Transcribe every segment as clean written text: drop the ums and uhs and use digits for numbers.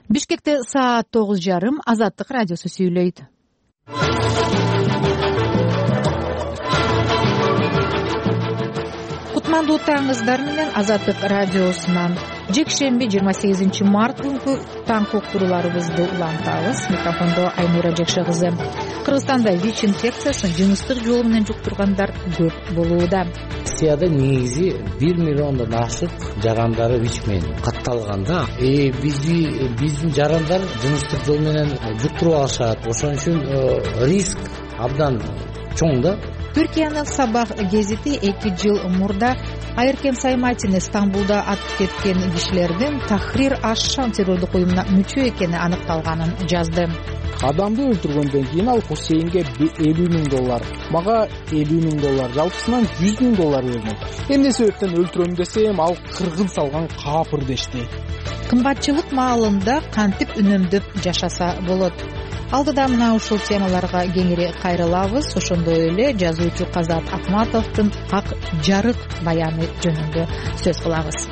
Бишкекте саат 9:30. Азаттык радиосу сүйлөйт. Кутмандуу таңыңыздар менен Азаттык радиосунан жекшемби 28 март күнкү таң уктурууларыбызды улантабыз. Микрофондо Айнура Жекшегизы. Кыргызстанда ВИЧ инфекциясын жыныстык жол менен жуктургандар көп болууда. Россияда негизи 1 миллиондон ашык жарандары ВИЧ менен катталганда, биздин жарандар жыныстык жол менен жуктуруп алышат. Ошон үчүн риск абдан чоң да. Түркиянын Сабах гезити 2 жыл мурда Айыркен Сайматин Стамбулда атып кеткен кишилердин Тахрир аш-Шам террордук уюмуна мүчө экени аныкталганын жазды. Адамды өлтүргөндөн кийин ал Хусейнге $50,000, мага $50,000, жалпысынан $100,000 берген. Эмне себептен өлтүрөм десем, ал кыргын салган капыр дешти. Кымбатчылык маалында кантип үнөмдөп жашаса болот? Алдыда мына ушул темаларга кеңири кайрылабыз. Ошондой эле жазуучу Казат Акматовдун ак жарык баяны жөнүндө сөз кылабыз.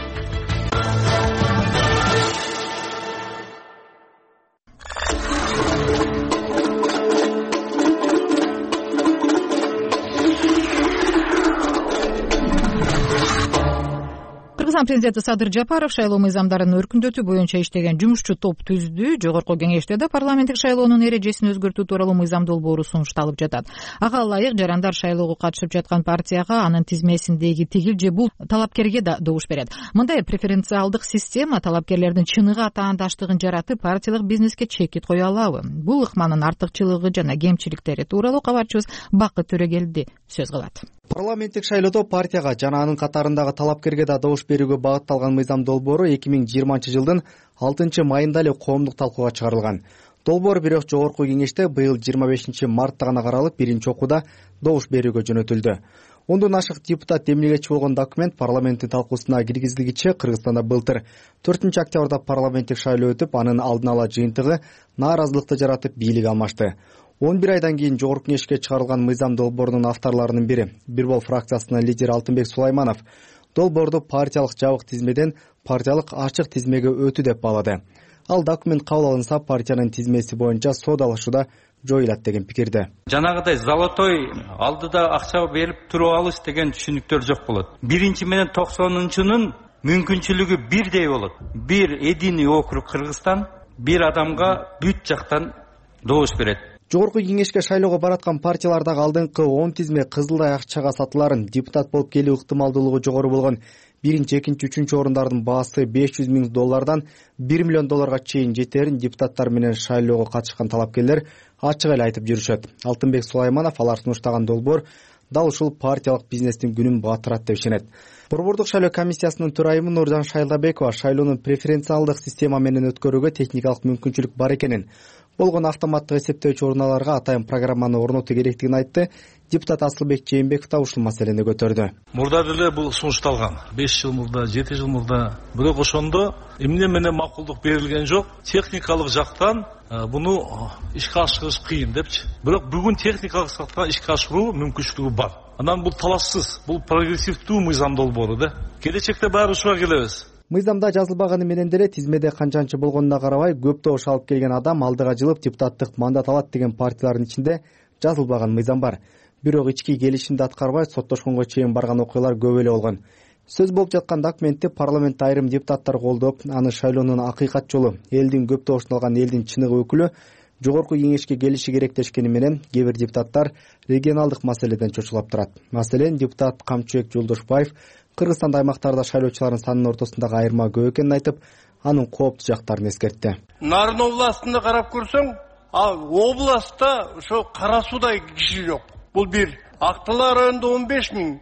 Президенти Садыр Жапаров шайлоо мыйзамдарын өркүндөтүү боюнча иштеген жумушчу топ түздү. Жогорку кеңеште да парламенттик шайлоонун эрежесин өзгөртүү тууралуу мыйзам долбоору сунушталып жатат. Ага ылайык жарандар шайлоого катышып жаткан партияга анын тизмесиндеги тигил же бул талапкерге да добуш берет. Мындай преференциалдык система талапкерлердин чыныгы атаандаштыгын жаратып, партиялык бизнеске чекит кое алабы? Бул ыкманын артыкчылыгы жана кемчиликтери тууралуу кабарчыбыз Бакыт Төрөгелди сөз кылат. Парламенттик шайлоодо партияга жана анын катарындагы талапкерге да добуш берүүгө багытталган мыйзам долбоору 2020 жылдын 6 майында эле коомдук талкууга чыгарылган. Долбоор бирок жогорку кеңеште быйыл 25 мартта гана каралып, биринчи окууда добуш берүүгө жөнөтүлдү. 10дон ашык депутат эмнегечи болгон документ парламенттин талкуусуна киргизилгиче Кыргызстанда былтыр 4 октябрда парламенттик шайлоо өтүп, анын алдын ала жыйынтыгы нааразылыкты жаратып бийлик алмашты. 11 айдан кийин жогорку кеңешке чыгарылган мыйзам долбоорунун авторлорунун бири Бирбол фракциясынын лидери Алтынбек Сулайманов долбоорду партиялык жабык тизмеден партиялык ачык тизмеге өтүү деп баалады. Ал документ кабыл алынса партиянын тизмеси боюнча соодалашууда жоюлат деген пикирде. Жанагыдай золотой алдыда акча берип туруп алыш деген түшүнүктөр жок болот. Биринчи менен 90-нчынын мүмкүнчүлүгү бирдей болот. Бир эдиний округ Кыргызстан бир адамга бүт жактан добуш берет. Жогорку кеңешке шайлоого бараткан партиялардагы алдыңкы 10 тизме кызылдай акчага сатыларын, депутат болуп келүү ыктымалдуулугу жогору болгон биринчи, экинчи, үчүнчү орундардын баасы $500,000 $1 миллион чейин жетерин депутаттар менен шайлоого катышкан талапкерлер ачык эле айтып жүрүшөт. Алтынбек Сулайманов алар сунуштаган долбоор дал ушул партиялык бизнестин күнүн батырат деп ишенет. Борбордук шайлоо комиссиясынын төрайымы Нуржан Шайлабекова шайлоонун преференциалдык система менен өткөрүүгө техникалык мүмкүнчүлүк бар экенин, болгон автоматтык эсептөөчү урналарга атайын программаны орнотуу керектигин айтты. Депутат Асылбек Жээнбеков да ушул маселени көтөрдү. Мурда деле бул сунушталган. 5 жыл мурда, 7 жыл мурда. Бирок ошондо эмне менен макулдук берилген жок. Техникалык жактан буну ишке ашырыш кыйын депчи. Бирок бүгүн техникалык жактан ишке ашыруу мүмкүнчүлүгү бар. Анан бул талашсыз, бул прогрессивдүү мыйзам долбоору да. Келечекте баары ушуга келебиз. Мыйзамда жазылбаганы менен деле тизмеде канчанчы болгонуна карабай көп добуш алып келген адам алдыга жылып депутаттык мандат алат деген партиялардын ичинде жазылбаган мыйзам бар. Бирок ички келишимди аткарбай соттошконго чейин барган окуялар көп эле болгон. Сөз болуп жаткан документти парламентте айрым депутаттар колдоп, аны шайлоонун акыйкат жолу, элдин көп добушун алган элдин чыныгы өкүлү жогорку кеңешке келиши керек дешкени менен кээ бир депутаттар регионалдык маселеден чочулап турат. Маселен, депутат Камчыбек Жолдошбаев Кыргызстанда аймактарда шайлоочулардын санынын ортосундагы айырма көп экенин айтып, анын кооптуу жактарын эскертти. Нарын областында карап көрсөң, ал областта ошо Кара Суудай киши жок. Бул бир. Актылар районунда 15,000,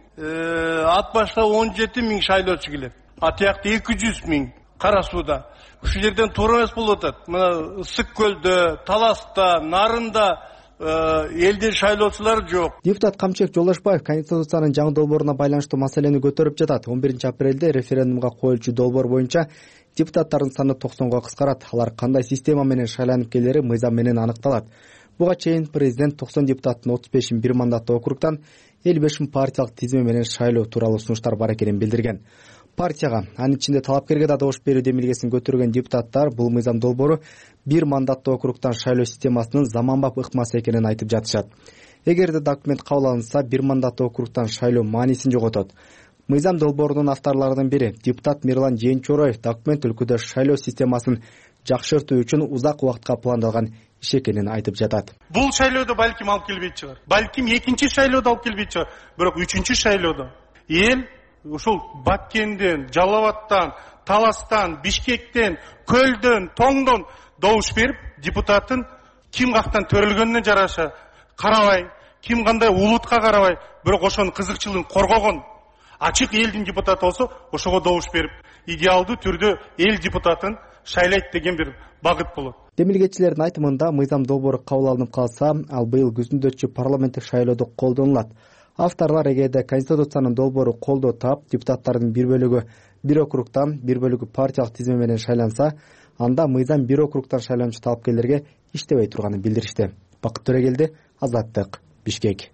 Ат башта 17,000 шайлоочу келет. А тиякта 200,000 Кара Сууда. Ушул жерден туура эмес болуп атат. Мына Ысык көлдө, Таласта, Нарында элдин шайлоочулары жок. Депутат Камчыбек Жолдошбаев Конституциянын жаңы долбооруна байланыштуу маселени көтөрүп жатат. 11 апрелде референдумга коюлчу долбоор боюнча депутаттардын саны 90го кыскарат. Алар кандай система менен шайланып келери мыйзам менен аныкталат. Буга чейин президент 90 депутаттын 35-ин бир мандаттуу округтан 55 партиялык тизме менен шайлоо тууралуу сунуштар бар экенин билдирген. партияга, анын ичинде талапкерге да добуш берүү демилгесин көтөргөн депутаттар бул мыйзам долбоору бир мандаттуу округтан шайлоо системасынын заманбап ыкмасы экенин айтып жатышат. Эгерде документ кабыл алынса, бир мандаттуу округтан шайлоо маанисин жоготот. Мыйзам долбоорунун авторлорунун бири депутат Мирлан Жээнчороев документ өлкөдө шайлоо системасын жакшыртуу үчүн узак убакытка пландалган иш экенин айтып жатат. Бул шайлоодо балким алып келбейт чыгар. Балким экинчи шайлоодо алып келбейт чыгар. Бирок үчүнчү шайлоодо эл ушул Баткенден, Жалал Абадтан, Таластан, Бишкектен, Көлдөн, Тоңдон добуш берип, депутаттын ким кактан төрөлгөнүнө жараша карабай, ким кандай улутка карабай, бирок ошонун кызыкчылыгын коргогон ачык элдин депутаты болсо, ошого добуш берип, идеалдуу түрдө эл депутатын шайлайт деген бир багыт болот. Демилгечилердин айтымында мыйзам долбоору кабыл алынып калса, ал быйыл күзүндө өтчү парламенттик шайлоодо колдонулат. Авторлор эгерде Конституциянын долбоору колдоо таап, депутаттардын бир бөлүгү бир округтан, бир бөлүгү партиялык тизме менен шайланса, анда мыйзам бир округтан шайланчу талапкерлерге иштебей турганын билдиришти. Бакыт Төрөгелди, Азаттык, Бишкек.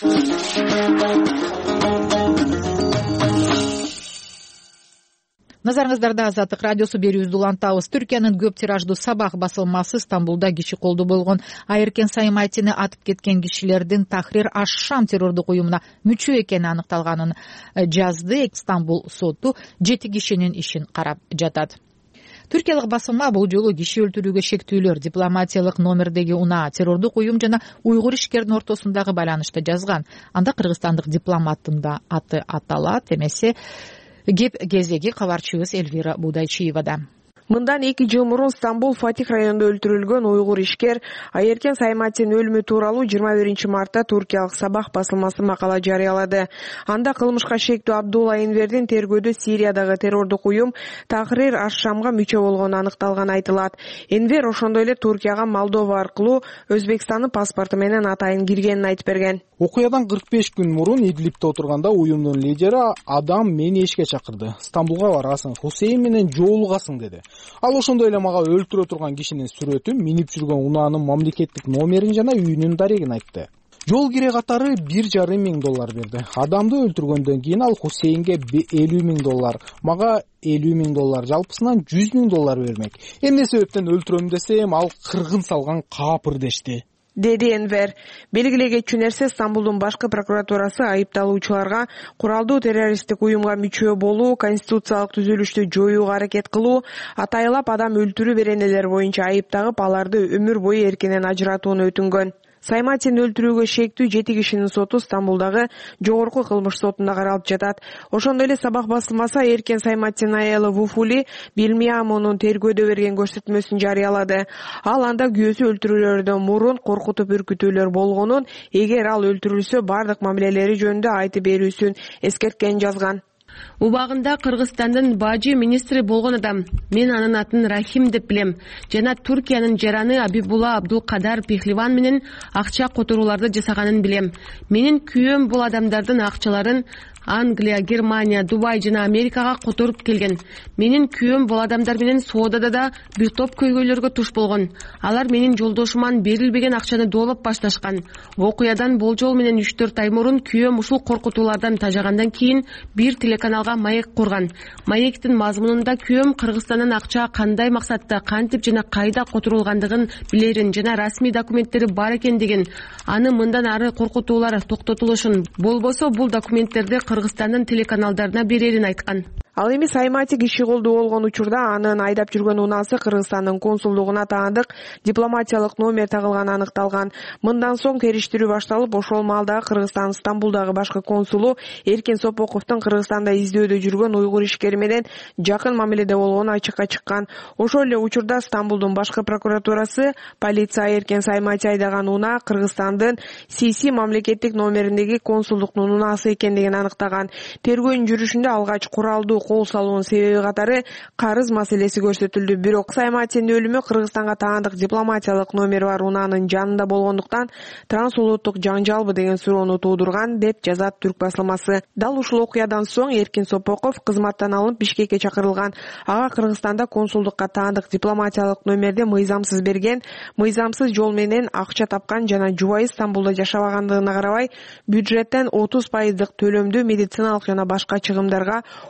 Назарыңыздарда Азаттык радиосу берүүбүздү улантабыз. Түркиянын көп тираждуу Сабах басылмасы Стамбулда киши колдуу болгон Айеркен Сайматини атып кеткен кишилердин Тахрир аш-Шам террордук уюмуна мүчө экени аныкталганын жазды. Стамбул соту 7 кишинин ишин карап жатат. Түркиялык басылма бул жолу киши өлтүрүүгө шектүүлөр, дипломатиялык номердеги унаа, террордук уюм жана уйгур ишкердин ортосундагы байланышты жазган. Анда кыргызстандык дипломаттын да аты аталат. Эмесе кеп кезеги кабарчыбыз Эльвира Будайчиевада. Мындан 2 жыл мурун Стамбул Фатих районунда өлтүрүлгөн уйгур ишкер Айеркен Сайматинин өлүмү тууралуу 21 мартта туркиялык Сабах басылмасы макала жарыялады. Анда кылмышка шектүү Абдулла Энвердин тергөөдө Сириядагы террордук уюм Тахрир аш-Шамга мүчө болгону аныкталганы айтылат. Энвер ошондой эле Туркияга Молдова аркылуу Өзбекстандын паспорту менен атайын киргенин айтып берген. Окуядан 45 күн мурун Идлибте отурганда уюмдун лидери адам мени эшикке чакырды. Стамбулга барасың, Хусейн менен жолугасың деди. Ал ошондой эле мага өлтүрө турган кишинин сүрөтүн, минип жүргөн унаанын мамлекеттик номерин жана үйүнүн дарегин айтты. Жол кире катары $1,500 берди. Адамды өлтүргөндөн кийин ал Хусейнге $50,000, мага $50,000, жалпысынан $100,000 бермек. Эмне себептен өлтүрөм десем, ал кыргын салган капыр дешти, деди Энвер. Белгилей кетчү нерсе, Стамбулдун башкы прокуратурасы айыпталуучуларга куралдуу террористтик уюмга мүчө болуу, конституциялык түзүлүштү жоюуга аракет кылуу, атайлап адам өлтүрүү беренелери боюнча айып тагып, аларды өмүр бою эркинен ажыратууну өтүнгөн. Сайматин өлтүрүүгө шектүү 7 кишинин соту Стамбулдагы жогорку кылмыш сотунда каралып жатат. Ошондой эле Сабах басылмасы Айеркен Сайматин айалы Вуфули Билмиамонун тергөөдө берген көрсөтмөсүн жарыялады. Ал анда күйөөсү өлтүрүүлөрдөн мурун коркутуп үркүтүүлөр болгонун, эгер ал өлтүрүлсө бардык мамилелери жөнүндө айтып берүүсүн эскерткенин жазган. Убагында Кыргызстандын бажы министри болгон адам. Мен анын атын Рахим деп билем. Жана Туркиянын жараны Абибулла Абдулкадар Пехливан менен акча которууларды жасаганын билем. Менин күйөөм бул адамдардын акчаларын Англия, Германия, Дубай жана Америкага которуп келген. Менин күйөөм бул адамдар менен соодада да бир топ көйгөйлөргө туш болгон. Алар менин жолдошуман берилбеген акчаны доолоп башташкан. Окуядан болжол менен 3-4 ай мурун күйөөм ушул коркутуулардан тажагандан кийин бир телеканалга маек курган. Маектин мазмунунда күйөөм Кыргызстандан акча кандай максатта, кантип жана кайда которулгандыгын билерин жана расмий документтери бар экен деген. Аны мындан ары коркутуулар токтотулушун, болбосо бул документтерди Кыргызстандын телеканалдарына берерин айткан. Ал эми Саймати киши колдуу болгон учурда анын айдап жүргөн унаасы Кыргызстандын консулдугуна таандык дипломатиялык номер тагылганы аныкталган. Мындан соң териштирүү башталып, ошол маалда Кыргызстан Стамбулдагы башкы консулу Эркин Сопоковдун Кыргызстанда издөөдө жүргөн уйгур ишкери менен жакын мамиледе болгону ачыкка чыккан. Ошол эле учурда Стамбулдун башкы прокуратурасы полиция Эркин Саймати айдаган унаа Кыргызстандын Сиси мамлекеттик номериндеги консулдуктун унаасы экендигин аныктаган. Тергөөнүн жүрүшүндө алгач куралдуу кол салуунун себеби катары карыз маселеси көрсөтүлдү. Бирок Сайматинин өлүмү Кыргызстанга таандык дипломатиялык номери бар унаанын жанында болгондуктан трансулуттук жаңжалбы деген суроону туудурган деп жазат Түрк басылмасы. Дал ушул окуядан соң Эркин Сопоков кызматтан алынып Бишкекке чакырылган. Ага Кыргызстанда консулдукка таандык дипломатиялык номерди мыйзамсыз берген, мыйзамсыз жол менен акча тапкан жана жубайы Стамбулда жашабагандыгына карабай бюджеттен 30% төлөмдү медициналык жана башка чыгымдарга 35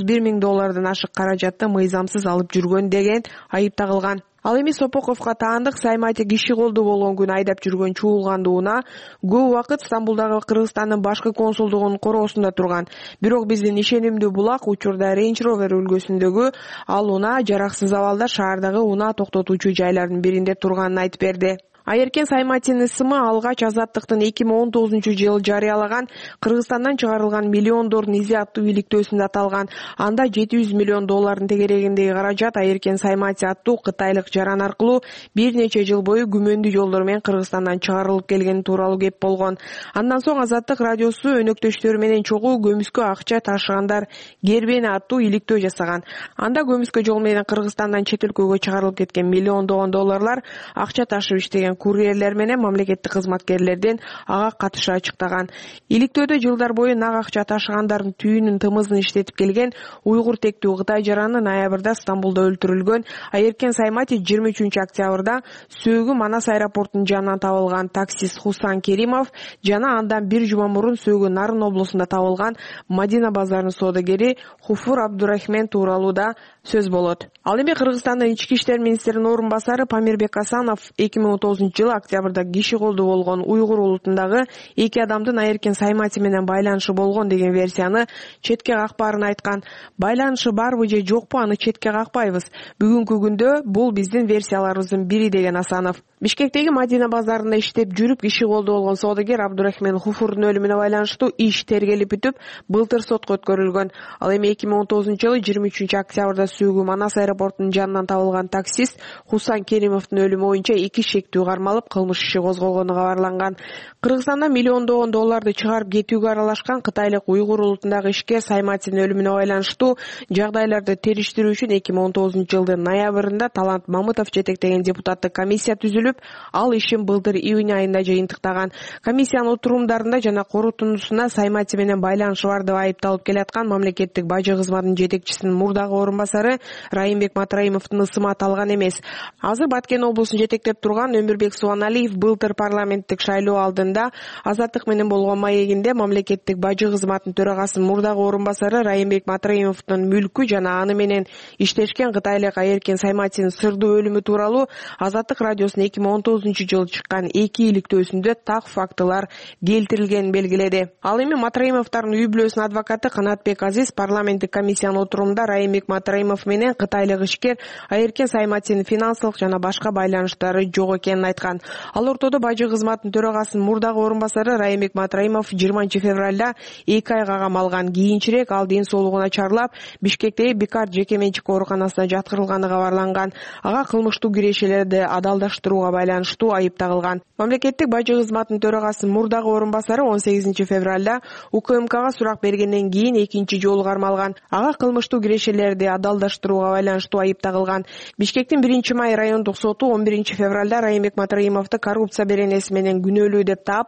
$100.000 ашык каражатты мыйзамсыз алып жүргөн деген айып тагылган. Ал эми Сопоковго таандык Саймати киши колдуу болгон күнү айдап жүргөн чуулганды унаа көп убакыт Стамбулдагы Кыргызстандын башкы консулдугунун короосунда турган. Бирок биздин ишенимдүү булак учурда Range Rover үлгүсүндөгү ал унаа жараксыз абалда шаардагы унаа токтотуучу жайлардын биринде турганын айтып берди. Айеркен Сайматинин ысымы алгач Азаттыктын 2019-жылы жарыялаган Кыргызстандан чыгарылган «Миллиондордун изи» аттуу иликтөөсүндө аталган. Анда $700 миллион тегерегиндеги каражат Айеркен Саймати аттуу кытайлык жаран аркылуу бир нече жыл бою күмөндүү жолдор менен Кыргызстандан чыгарылып келгени тууралуу кеп болгон. Андан соң Азаттык радиосу өнөктөштөрү менен чогуу көмүскө акча ташыгандар Гербени аттуу иликтөө жасаган. Анда көмүскө жол менен Кыргызстандан чет өлкөгө чыгарылып кеткен $миллиондогон долларлар акча ташып иштеген курьерлер менен мамлекеттик кызматкерлерден ага катышы ачыктаган. Иликтөөдө жылдар бою нак акча ташыгандардын түйүнүн тымызын иштетип келген уйгур тектүү Кытай жараны ноябрда Стамбулда өлтүрүлгөн. Айеркен Саймати 23 октябрда сөөгү Манас аэропортунун жанынан табылган таксист Хусан Керимов жана андан бир жума мурун сөөгү Нарын облусунда табылган Мадина базарынын соодагери Хуфур Абдурахмен тууралуу да сөз болот. Ал эми Кыргызстандын ички иштер министринин орун басары Памирбек Асанов 2030-жылы октябрда киши колдуу болгон уйгур улутундагы 2 адамдын Айеркен Саймати менен байланышы болгон деген версияны четке какпаарын айткан. Байланышы барбы же жокпу аны четке какпайбыз. Бүгүнкү күндө бул биздин версияларыбыздын бири деген Асанов. Бишкектеги Мадина базарында иштеп жүрүп киши колдуу болгон соодагер Абдурахмен Хуфурдун өлүмүнө байланыштуу иш тергелип бүтүп, былтыр сотко өткөрүлгөн. Ал эми 2030-жылы 23 октябрда сөөгү Манас аэропортунун жанынан табылган таксист Хусан Керимовдун өлүмү боюнча 2 шектүү кармалып кылмыш иши козголгону кабарланган. Кыргызстанда $миллиондогон долларды чыгарып кетүүгө аралашкан кытайлык уйгур улутундагы ишкер Сайматинин өлүмүнө байланыштуу жагдайларды териштирүү үчүн 2019-жылдын ноябрында Талант Мамытов жетектеген депутаттык комиссия түзүлүп, ал ишин былтыр июнь айында жыйынтыктаган. Комиссиянын отурумдарында жана корутундусуна Саймати менен байланышы бар деп айыпталып келаткан мамлекеттик бажы кызматынын жетекчисинин мурдагы орун басары Райымбек Матраимовдун ысымы аталган эмес. Азыр Баткен облусун жетектеп турган Өмүрбек Субаналиев былтыр парламенттик шайлоо алдында Азаттык менен болгон маегинде мамлекеттик бажы кызматынын төрагасынын мурдагы орун басары Райымбек Матраимовдун мүлкү жана аны менен иштешкен кытайлык Айеркен Сайматинин сырдуу өлүмү тууралуу Азаттык радиосунун 2019-жылы чыккан 2 иликтөөсүндө так фактылар келтирилгенин белгиледи. Ал эми Матраимовдордун үй бүлөсүнүн адвокаты Канатбек Азиз парламенттик комиссиянын отурумунда Райымбек Матраимов менен кытайлык ишкер Айеркен Сайматинин финансылык жана башка байланыштары жок экенин айткан. Ал ортодо бажы кызматынын төрагасынын мурдагы орун басары Райымбек Матраимов 20 февралда 2 айга кам алган. Кийинчерээк ал ден соолугу начарлап Бишкектеги Бикар жеке менчик ооруканасына жаткырылганы кабарланган. Ага кылмыштуу кирешелерди адалдаштырууга байланыштуу айып тагылган. Мамлекеттик бажы кызматынын төрагасынын мурдагы орун басары 18 февралда УКМКга сурак бергенден кийин экинчи жолу кармалган. Ага кылмыштуу кирешелерди адалдаштырууга байланыштуу айып тагылган. Бишкектин 1-май райондук соту 11 февралда Райымбек Матраимовду коррупция беренеси менен күнөөлүү деп таап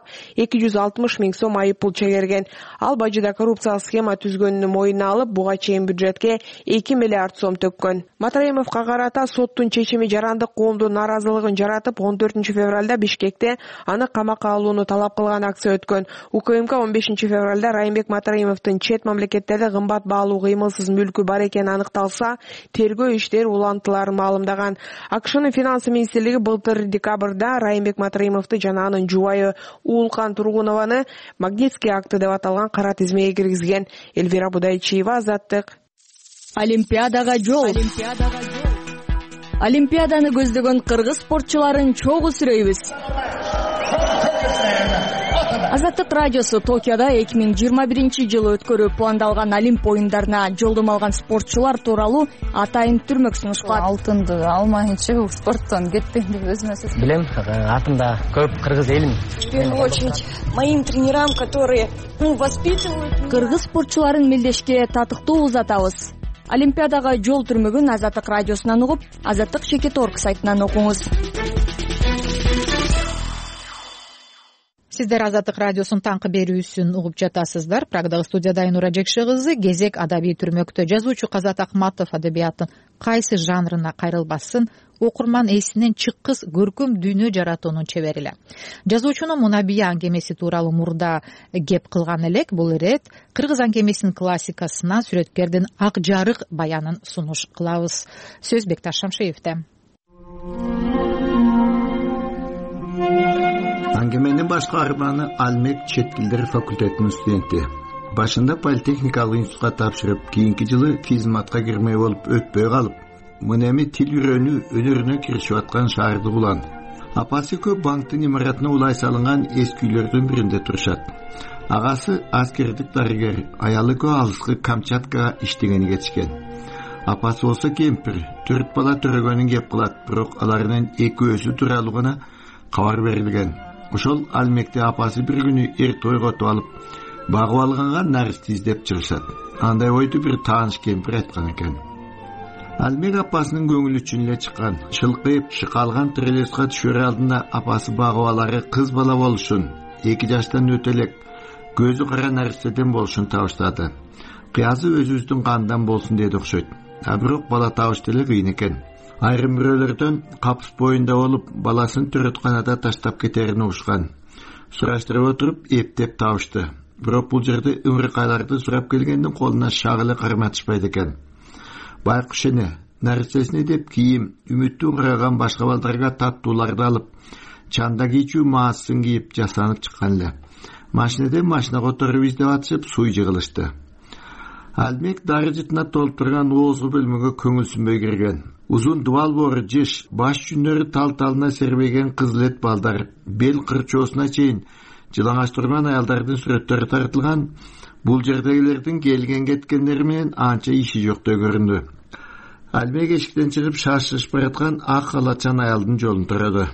260 000 сом айып пул чегерген. Ал бажыда коррупциялык схема түзгөнүнү моюнуна алып, буга чейин бюджетке 2 миллиард сом төккөн. Матраимовго карата соттун чечими жарандык коомдун нааразылыгын жаратып, 14 февралда Бишкекте аны камакка алууну талап кылган акция өткөн. УКМК 15 февралда Райымбек Матраимовдун чет мамлекеттерде кымбат баалуу кыймылсыз мүлкү бар экени аныкталса, тергөө иштери улантыларын маалымдаган. АКШнын финансы министрлиги былтыр декабрда Райымбек Матраимовду жана анын жубайы Уулкан Тургунованы Магнитский акты деп аталган кара тизмеге киргизген. Эльвира Будайчиева, Азаттык. Олимпиадага жол. Олимпиаданы көздөгөн кыргыз спортчуларын чогуу сүрөйбүз. Азаттык радиосу Токиодо 2021-жылы өткөрүү пландалган Олимп оюндарына жолдомо алган спортчулар тууралуу атайын түрмөк сунушталат. Алтынды алмайынча бул спорттон кетпейм деп өзүмө сөз. Билем, атымда көп кыргыз элим. В первую очередь моим тренерам, которые воспитывают. Кыргыз спортчуларын мелдешке татыктуу узатабыз. Олимпиадага жол түрмөгүн Азаттык радиосунан угуп, Азаттык Шекет.орг сайтынан окуңуз. Сиздер Азаттык радиосунун таңкы берүүсүн угуп жатасыздар. Прагдагы студияда Айнура Жекше кызы. Кезек адабий түрмөктө жазуучу Казат Акматов адабияттын кайсы жанрына кайрылбасын окурман эсинен чыккыс көркөм дүйнө жаратуунун чебери эле. Жазуучунун Мунабия аңгемеси тууралуу мурда кеп кылган элек. Бул ирет кыргыз аңгемесинин классикасына сүрөткердин ак жарык баянын сунуш кылабыз. Сөз Бекташ Шамшиевде. Аңгеменин баш каарманы Алмек чет тилдер факультетинин студенти. Башында политехникалык институтка тапшырып, кийинки жылы физматка кирмей болуп өтпөй калып, мына эми тил үйрөнүү өнөрүнө киришип аткан шаардык улан. Апасы көп банктын имаратына улай салынган эски үйлөрдүн биринде турушат. Агасы аскердик дарыгер, аялы көп алыскы Камчаткага иштегени кетишкен. Апасы болсо кемпир, 4 бала төрөгөнүн кеп кылат, бирок алардын экөөсү тууралуу гана кабар берилген. Ошол Алмекте апасы бир күнү эрт ойготуп алып, багып алганга нарысты издеп чыгышат. Андай ойду бир тааныш кемпир айткан экен. Алмек апасынын көңүлү үчүн эле чыккан. Шылкыйып шыкалган трелеска түшөр алдында апасы багып алары кыз бала болушун, 2 жаштан өтө элек, көзү кара нарыстеден болушун табыштады. Кыязы өзүбүздүн кандан болсун деди окшойт. Бирок бала табыш деле кыйын экен. Айрым бирөөлөрдөн капыс боюнда болуп, баласын төрөтканада таштап кетерин угушкан. Сураштырып отуруп, эптеп табышты. Бирок бул жерде ымыркайларды сурап келгендин колуна шак эле карматышпайт экен. Байкуш эне, нарсесине деп кийим, үмүттү кыраган башка балдарга таттууларды алып, чанда кийчүү маасын кийип жасанып чыккан эле. Машинеден машинага отуруп издеп атышып, суй жыгылышты. Алмек дары жытына толуп турган оозгу бөлмөгө көңүлсүнбөй кирген. Узун дубал боору жеш, баш жүннөрү тал-талына сербеген кызыл балдар, бел кырчоосуна чейин жылаңач турган аялдардын сүрөттөрү тартылган. Бул жердегилердин келген кеткендери менен анча иши жоктой көрүндү. Алмек эшиктен чыгып шашылып бараткан ак халачан аялдын жолун тураду.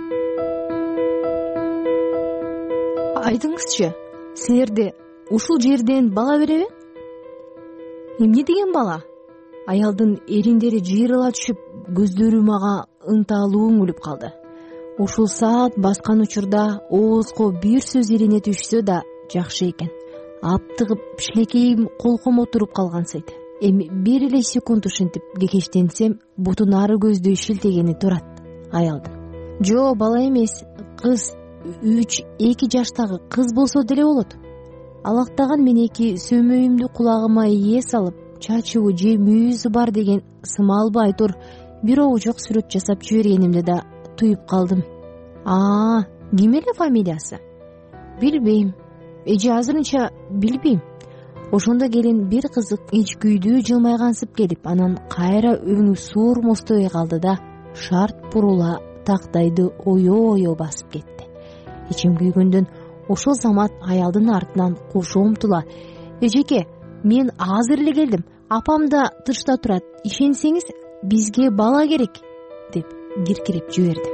Айтыңызчы, силерде ушул жерден бала береби? Эмне деген бала? Аялдын эриндери жыйрыла түшүп, көздөрү мага ынталуу үңүлүп калды. Ушул саат баскан учурда оозго бир сөз ирине түшсө да жакшы экен. Аптыгып шилекейим колком отуруп калгансыйт. Эми бир эле секунд ушинтип кекештенсем, бутун ары көздөй шилтегени турат аялдын. Жо, бала эмес, кыз, 3-2 жаштагы кыз болсо деле болот. Алактаган менеки сөмөйүмдү кулагыма ие салып, чачыбы же мүйүзү бар деген сымалбы айтор бир оожок сүрөт жасап жибергенимде да туюп калдым. Ким эле фамилиясы? Билбейм. Эже азырынча билбейм. Ошондо келин бир кызык ичкүйдүү жылмайгансып келип, анан кайра өңү суурмостой калды да шарт бурула тактайды оё басып кетти. Ичим күйгөндөн ошол замат аялдын артынан кошо умтула: "Эжеке, мен азыр эле келдим. Апам да тышта турат. Ишенсеңиз, бизге бала керек", деп киркирип жиберди.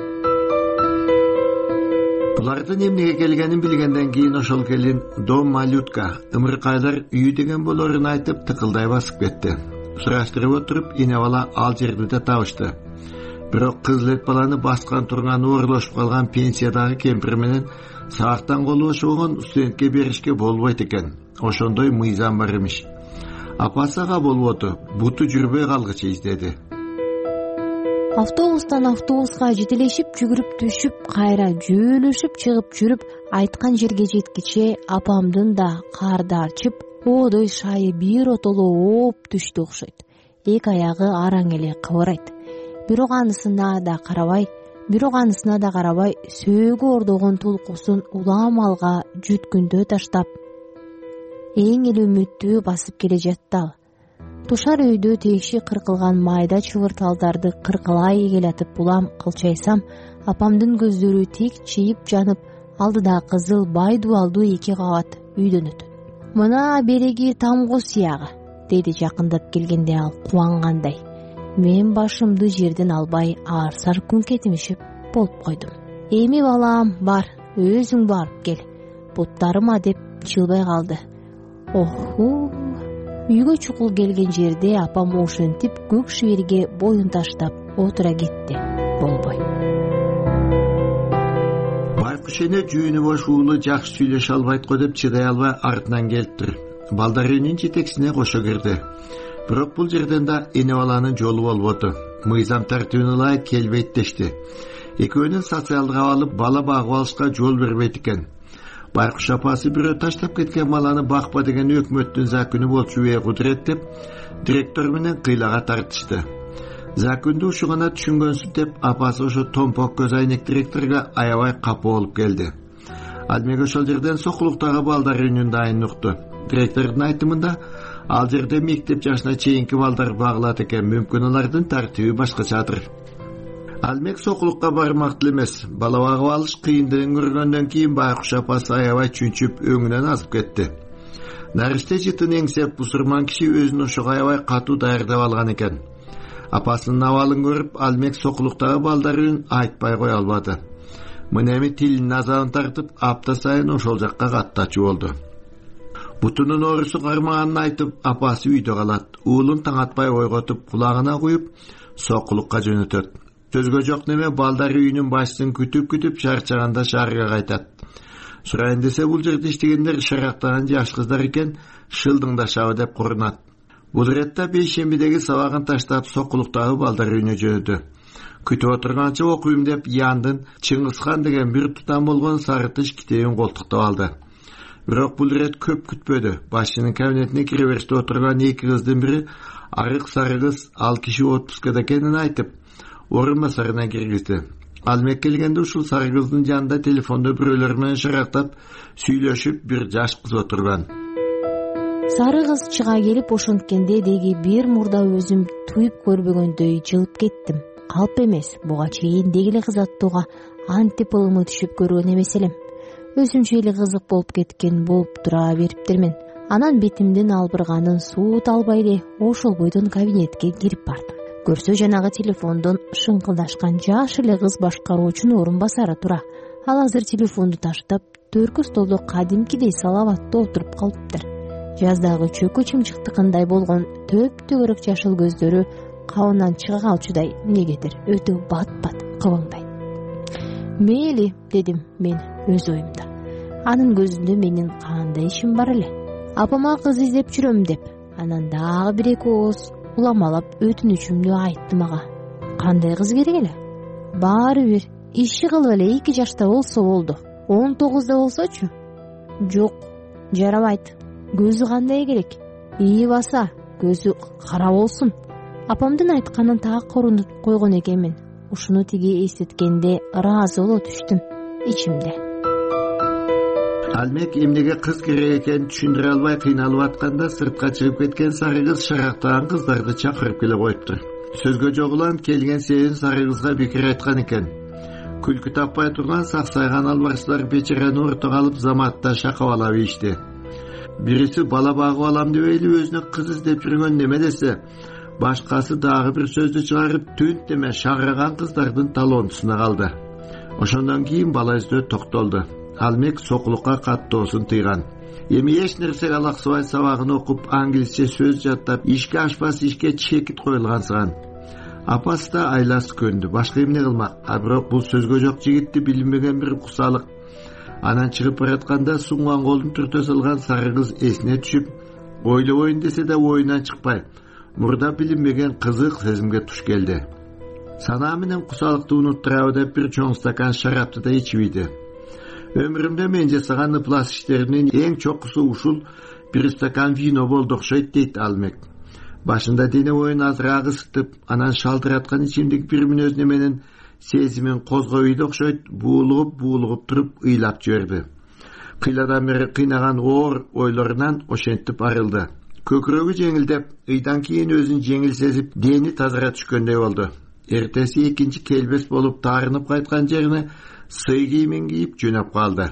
Булардын эмнеге келгенин билгенден кийин ошол келин дом малютка, ымыркайлар үйү деген болорун айтып тыкылдай басып кетти. Сураштырып отуруп, эне бала ал жерди да табышты. Бирок кызыл баланы баскан турган оорлошуп калган пенсиядагы кемпир менен саактан колу бошогон студентке беришке болбойт экен. Ошондой мыйзам бар эмиш. Апасы ага болбоду, буту жүрбөй калгычы издеди. Автобустан автобуска жетелешип, жүгүрүп түшүп, кайра жөөлөшүп чыгып жүрүп, айткан жерге жеткиче апамдын да карды арчып, оодой шайы бир отоло ооп түштү окшойт. Эки аягы араң эле кыбырайт. Бирок анысына да карабай, сөөгө ордогон тулкусун улам алга жүткүндө таштап, эң эле үмүттүү басып келе жатты ал. Тушар өйдө тегиши кыркылган майда чыбырталдарды кыркылай эгелатып улам кылчайсам, апамдын көздөрү тик чыйып жанып, алдыда кызыл бай дубалдуу 2 кабат үйдөн өтөт. "Мына береги тамго сыягы", деди жакындап келгенде ал кубангандай. Мен башымды жерден албай ар-сар күн кетимишип болуп койдум. "Эми балам, бар, өзүң барып кел. Буттарыма" деп чылбай калды. Үйгө чукул келген жерде апам ошентип көк шиберге боюн таштап отура кетти. Болбой. Байкуш эне жүүнү бош уулу жакшы сүйлөшө албайт го деп чыдай албай артынан келиптир. Балдар үйүнүн жетексине кошо кирди. Бирок бул жерден да эне баланын жолу болбоду. мыйзам тартибине ылайык келбейт дешти. Экөөнүн социалдык абалы бала багып алышка жол бербейт экен. Байкуш апасы бирөө таштап кеткен баланы бакпа деген өкмөттүн закону болчу кудурет деп директор менен кыйлага тартышты. Законду ушу гана түшүнгөнсүп деп апасы ошо томпок көз айнек директорго аябай капа болуп келди. Ал мега ошол жерден сокулуктагы балдар үйүнүн дайын укту. Директордун айтымында ал жерде мектеп жашына чейинки балдар багылат экен, мүмкүн алардын тартиби башкачадыр. Алмек сокулукка бармактуу эмес. Бала багып алыш кыйындыгын көргөндөн кийин байкуш апасы аябай чүнчүп өңүнөн азып кетти. Наристе жытын эңсеп бусурман киши өзүн ошого аябай катуу даярдап алган экен. Апасынын абалын көрүп, Алмек сокулуктагы балдарын айтпай кое албады. Мына эми тилинин азабын тартып, апта сайын ошол жакка каттачу болду. Бутунун оорусу кармаганын айтып, апасы үйдө калат. Уулун таң атпай ойготуп, кулагына куюп, сокулукка жөнөтөт. Сөзгө жок неме балдар үйүнүн башчысын күтүп чарчаганда шаарга кайтат. Сурайын десе бул жерде иштегендер шарактаган жаш кыздар экен, шылдыңдашабы деп курунат. Бул иретте бейшембидеги сабагын таштап сокулуктагы балдар үйүнө жөнөдү. Күтүп отурганча окуйм деп Яндын Чыңгызхан деген бир тутам болгон сары тыш китебин колтуктап алды. Бирок бул ирет көп күтпөдү. Башчынын кабинетине кире бериште отурган эки кыздын бири арык сары кыз, ал киши отпускада экенин айтып, орун басарына киргизди. Алмек келгенде ушул сары кыздын жанында телефондо бирөөлөр менен шарактап сүйлөшүп бир жаш кыз отурган. Сары кыз чыга келип ошонткенде деги бир мурда өзүм туюп көрбөгөндөй жылып кеттим. Калп эмес, буга чейин дегиле кыз аттууга антип ылымы түшүп көргөн эмес элем. Өзүмчө эле кызык болуп кеткен болуп тура бериптермин. Анан бетимдин албырганын суут албай эле ошол бойдон кабинетке кирип бардым. Көрсө жанагы телефондон шыңкылдашкан жаш эле кыз башкаруучунун орун басары тура. Ал азыр телефонду таштап, төркү столдо кадимкидей салабаттуу отуруп калыптыр. Жаздагы чөкү чымчыктыкындай болгон төп-төгөрөк жашыл көздөрү кабынан чыга калчудай эмнегедир өтө бат-бат кыбыңдайт. Мейли, дедим мен өз оюмда. Анын көзүндө менин кандай ишим бар эле? Апама кыз издеп жүрөм деп, анан дагы бир-эки ооз уламалап өтүнүчүмдү айттым ага. Кандай кыз керек эле? Баары бир иши кылып эле 2 жашта болсо болду. 19да болсочу? Жок, жарабайт. Көзү кандай керек? ИИ баса, көзү кара болсун. Апамдын айтканын так орунтуп койгон экенмин. Ушуну тиги эстеткенде ыраазы боло түштүм ичимде. Алмек эмнеге кыз керек экенин түшүндүрө албай кыйналып атканда сыртка чыгып кеткен сары кыз шарактаган кыздарды чакырып келе коюптур. Сөзгө жогулан келген себебин сары кызга бекер айткан экен. Күлкү таппай турган саксайган албарчылар бечараны ортого алып заматта шакабалап ийишти. Бириси бала багып алам дебейли өзүнө кыз издеп жүргөн неме десе, башкасы дагы бир сөздү чыгарып түнт деме шагыраган кыздардын талонтусуна калды. Ошондон кийин бала издөө токтолду. Алмек сокулукка каттоосун тыйган. Эми эч нерсеге алаксыбай сабагын окуп, англисче сөз жаттап, ишке ашпас ишке чекит коюлгансыган. Апасы да айласы көндү. Башка эмне кылмак? Бирок бул сөзгө жок жигитти билинбеген бир кусалык. Анан чыгып баратканда суңган колун түртө салган сары кыз эсине түшүп, ойлобойн десе да оюнан чыкпай, мурда билинбеген кызык сезимге туш келди. Санаа менен кусалыкты унуттурабы деп бир чоң стакан шарапты да ичип ийди. Өмүрүмдө мен жасаган ыплас иштеринин эң чокусу ушул бир стакан вино болду окшойт, дейт Алмек. Башында дене боюн азыраак ысытып, анан шалтыраткан ичимдик бир мүнөз неменин сезимин козгойду окшойт, буулугуп туруп ыйлап жиберди. Кыйладан бери кыйнаган оор ойлорунан ошентип арылды. Көкүрөгү жеңилдеп, ыйдан кийин өзүн жеңил сезип, дени тазара түшкөндөй болду. Эртеси экинчи келбес болуп таарынып кайткан жерине сый кийимин кийип жөнөп калды.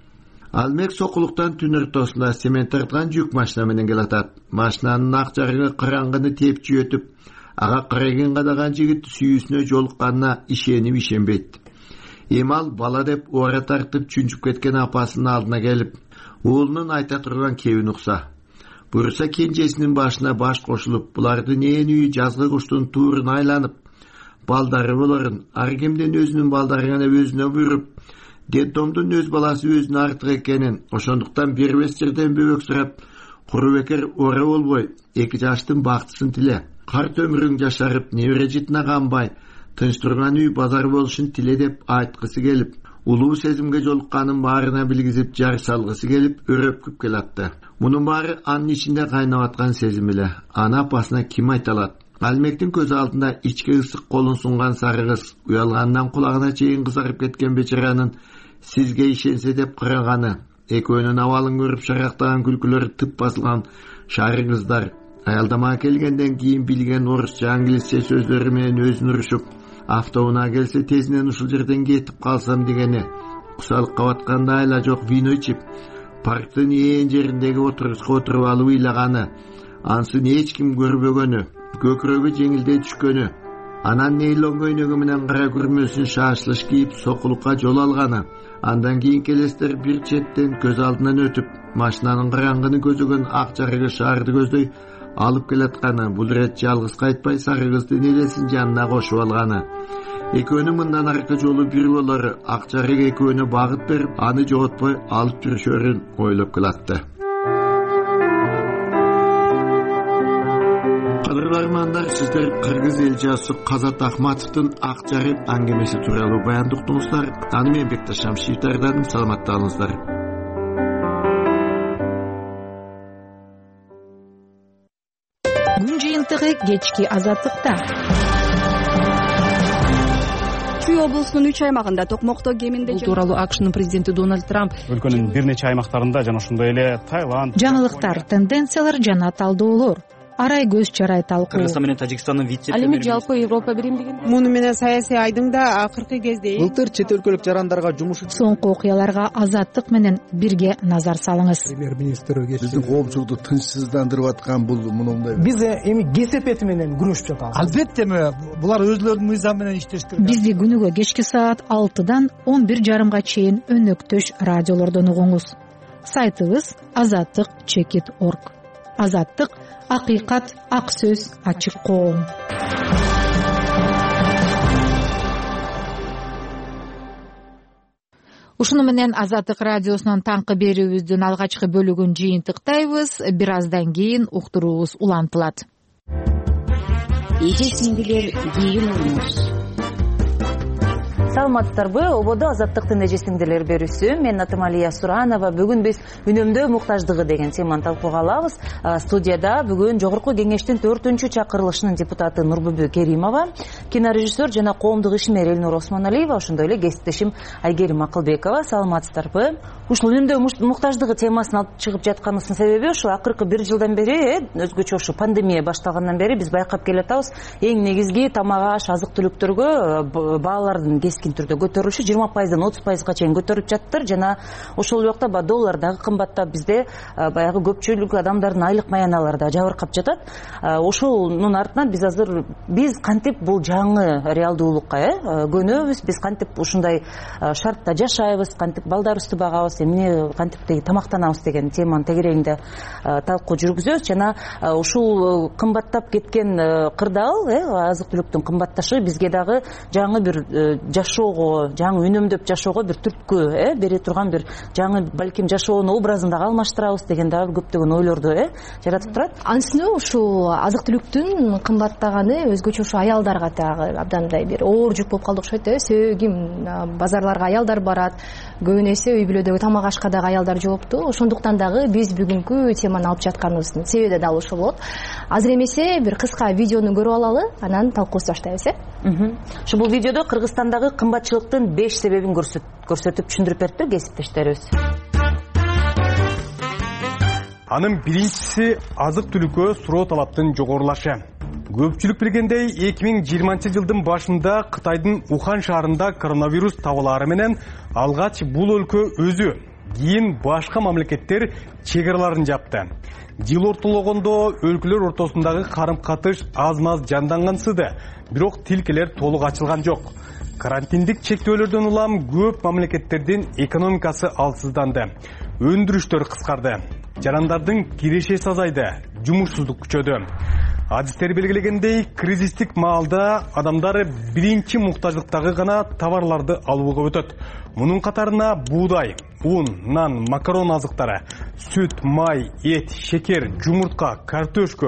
Алмек сокулуктан түн ортосунда цемент тарткан жүк машина менен келатат. Машинанын ак жарыгы караңгыны тепчи өтүп, ага карайген кадаган жигит сүйүүсүнө жолукканына ишенбейт. Эми ал бала деп ора тартып чүнчүп кеткен апасынын алдына келип, уулунун айта турган кебин укса. Буюрса кенжесинин башына баш кошулуп, булардын ээн үйү жазгы куштун туурун айланып, балдары болорун, ар кимдин өзүнүн балдарына өзүнө буйруп, детдомдун өз баласы өзүнө артык экенин, ошондуктан бербес жерден бөбөк сурап, куру бекер ора болбой, 2 жаштын бактысын тиле. карт өмүрүң жашарып, небере жытына канбай, тынч турган үй базар болушун тиле деп айткысы келип, улуу сезимге жолукканын баарына билгизип жар салгысы келип, өрөпкүп келатты. Мунун баары анын ичинде кайнап аткан сезим эле. Аны апасына ким айта алат? Алмектин көз алдында ичке ысык колун сунган сары кыз, уялгандан кулагына чейин кызарып кеткен бечаранын сизге ишенсе деп кыраганы, экөөнүн абалын көрүп шарактаган күлкүлөрү тып басылган шары кыздар, аялдамага келгенден кийин билген орусча, англисче сөздөрү менен өзүн урушуп, автоунаа келсе тезинен ушул жерден кетип калсам дегени, кусалыкка батканда айла жок вино ичип, парктын ээн жериндеги отургучка отуруп алып ыйлаганы, ансын эч ким көрбөгөнү, көкүрөгү жеңилдей түшкөнү, анан нейлон көйнөгү менен кара күрмөсүн шашылыш кийип сокулукка жол алганы, андан кийин келестер бир четтен көз алдынан өтүп, машинанын караңгыны көзөгөн ак жарыгы шаарды көздөй алып келатканы, бул ирет жалгыз кайтпай сары кыздын элесин жанына кошуп алганы. Экөөнүн мындан аркы жолу бир болору, ак жарык экөөнү багыт берип, аны жоготпой алып жүрүшөрүн ойлоп келатты. Кадырлармандар, сиздер кыргыз эл жазуусу Казат Ахматовдун Ак жарык аңгемеси тууралуу баянды уктуңуздар. Аны мен Бекташ Шамшиев даярдадым. Саламатта болуңуздар. Күн жыйынтыгы кечки азаттыкта. Чүй облусунун 3 аймагында токмокто кеминде бул тууралуу АКШнын президенти Дональд Трамп өлкөнүн бир нече аймактарында жана ошондой эле Таиланд, жаңылыктар, тенденциялар жана талдоолор, арай көз чарай талкуу. Кыргызстан менен Тажикстандын вице ал эми жалпы Европа биримдигин муну менен саясий айдыңда акыркы кезде былтыр чет өлкөлүк жарандарга жумуш соңку окуяларга азаттык менен бирге назар салыңыз. Премьер-министр биздин коомчулукту тынчсыздандырып аткан бул мындай. Биз эми кесепети менен күрөшүп жатабыз. Албетте булар өзлөрүнүн мыйзамы менен иштеш керек. Бизди күнүгө кечки саат 6-дан 11:30 чейин өнөктөш радиолордон угуңуз. Сайтыбыз azattik.org. Азаттык, акыйкат, ак сөз, ачык коом. Ушуну менен Азаттык радиосунун таңкы берүүбүздүн алгачкы бөлүгүн жыйынтыктайбыз. Бир аздан кийин уктуруубуз улантылат. Эжесиңдилер кийин уруңуз. Саламатсыздарбы? Ободо Азаттыктын эжесиңдилер берүүсү. Мен Атамалия Суранова. Бүгүн биз үнөмдөө муктаждыгы деген теманы талкууга алабыз. Студияда бүгүн Жогорку кеңештин 4-чү чакырылышынын депутаты Нурбүбү Керимова, кинорежиссер жана коомдук ишмер Элнур Осмоналиева, ошондой эле кесиптешим Айгерим Акылбекова. Саламатсыздарбы? Ушул үнөмдөө муктаждыгы темасын алып чыгып жатканыбыздын себеби ушул акыркы 1 жылдан бери, өзгөчө ушу пандемия башталгандан бери биз байкап келатабыз. Эң негизги тамак аш, азык-түлүктөргө баалардын кескин түрдө көтөрүлүшү 20%дан 30%га чейин көтөрүлүп жаттыр. Жана ошол убакта доллар дагы кымбаттап, бизде баягы көпчүлүк адамдардын айлык маяналары да жабыркап жатат. Ошонун артынан биз кантип бул жаңы реалдуулукка көнөбүз, биз кантип ушундай шартта жашайбыз, кантип балдарыбызды багабыз, эмне кантип тамактанабыз деген теманын тегерегинде талкуу жүргүзөбүз. Жана ушул кымбаттап кеткен кырдаал, азык-түлүктүн кымбатташы бизге дагы жаңы бир жашоого, жаңы үнөмдөп жашоого бир түрткү бере турган бир жаңы балким жашоонун образын дагы алмаштырабыз деген дагы көптөгөн ойлорду жаратып турат. Анысына ушул азык-түлүктүн кымбаттаганы өзгөчө ушу аялдарга дагы абдандай бир оор жүк болуп калды окшойт. Сөөгүм базарларга аялдар барат, көбүн эсе үй бүлөдөгү тамак ашка дагы аялдар жоопту. Ошондуктан дагы биз бүгүнкү теманы алып жатканыбыздын себеби дал ушул болот. Азыр эмесе бир кыска видеону көрүп алалы, анан талкуубузду баштайбыз. Бул видеодо Кыргызстандагы кымбатчылыктын 5 себебин көрсөтүп түшүндүрүп берипти кесиптештерибиз. Анын биринчиси азык-түлүккө суроо талаптын жогорулашы. Көпчүлүк билгендей, 2020-жылдын башында Кытайдын Ухан шаарында коронавирус табылаары менен алгач бул өлкө өзү, кийин башка мамлекеттер чек-араларын жапты. Жыл ортологондо өлкөлөр ортосундагы карым-катыш аз-маз жандангансыды, бирок тилкелер толук ачылган жок. Карантиндик чектөөлөрдөн улам көп мамлекеттердин экономикасы алсызданды. Өндүрүштөр кыскарды. Жарандардын кирешеси азайды, жумушсуздук күчөдү. Адистер белгилегендей, кризистик маалда адамдар биринчи муктаждыктагы гана товарларды алууга өтөт. Мунун катарына буудай, ун, нан, макарон азыктары, сүт, май, эт, шекер, жумуртка, картөшкө,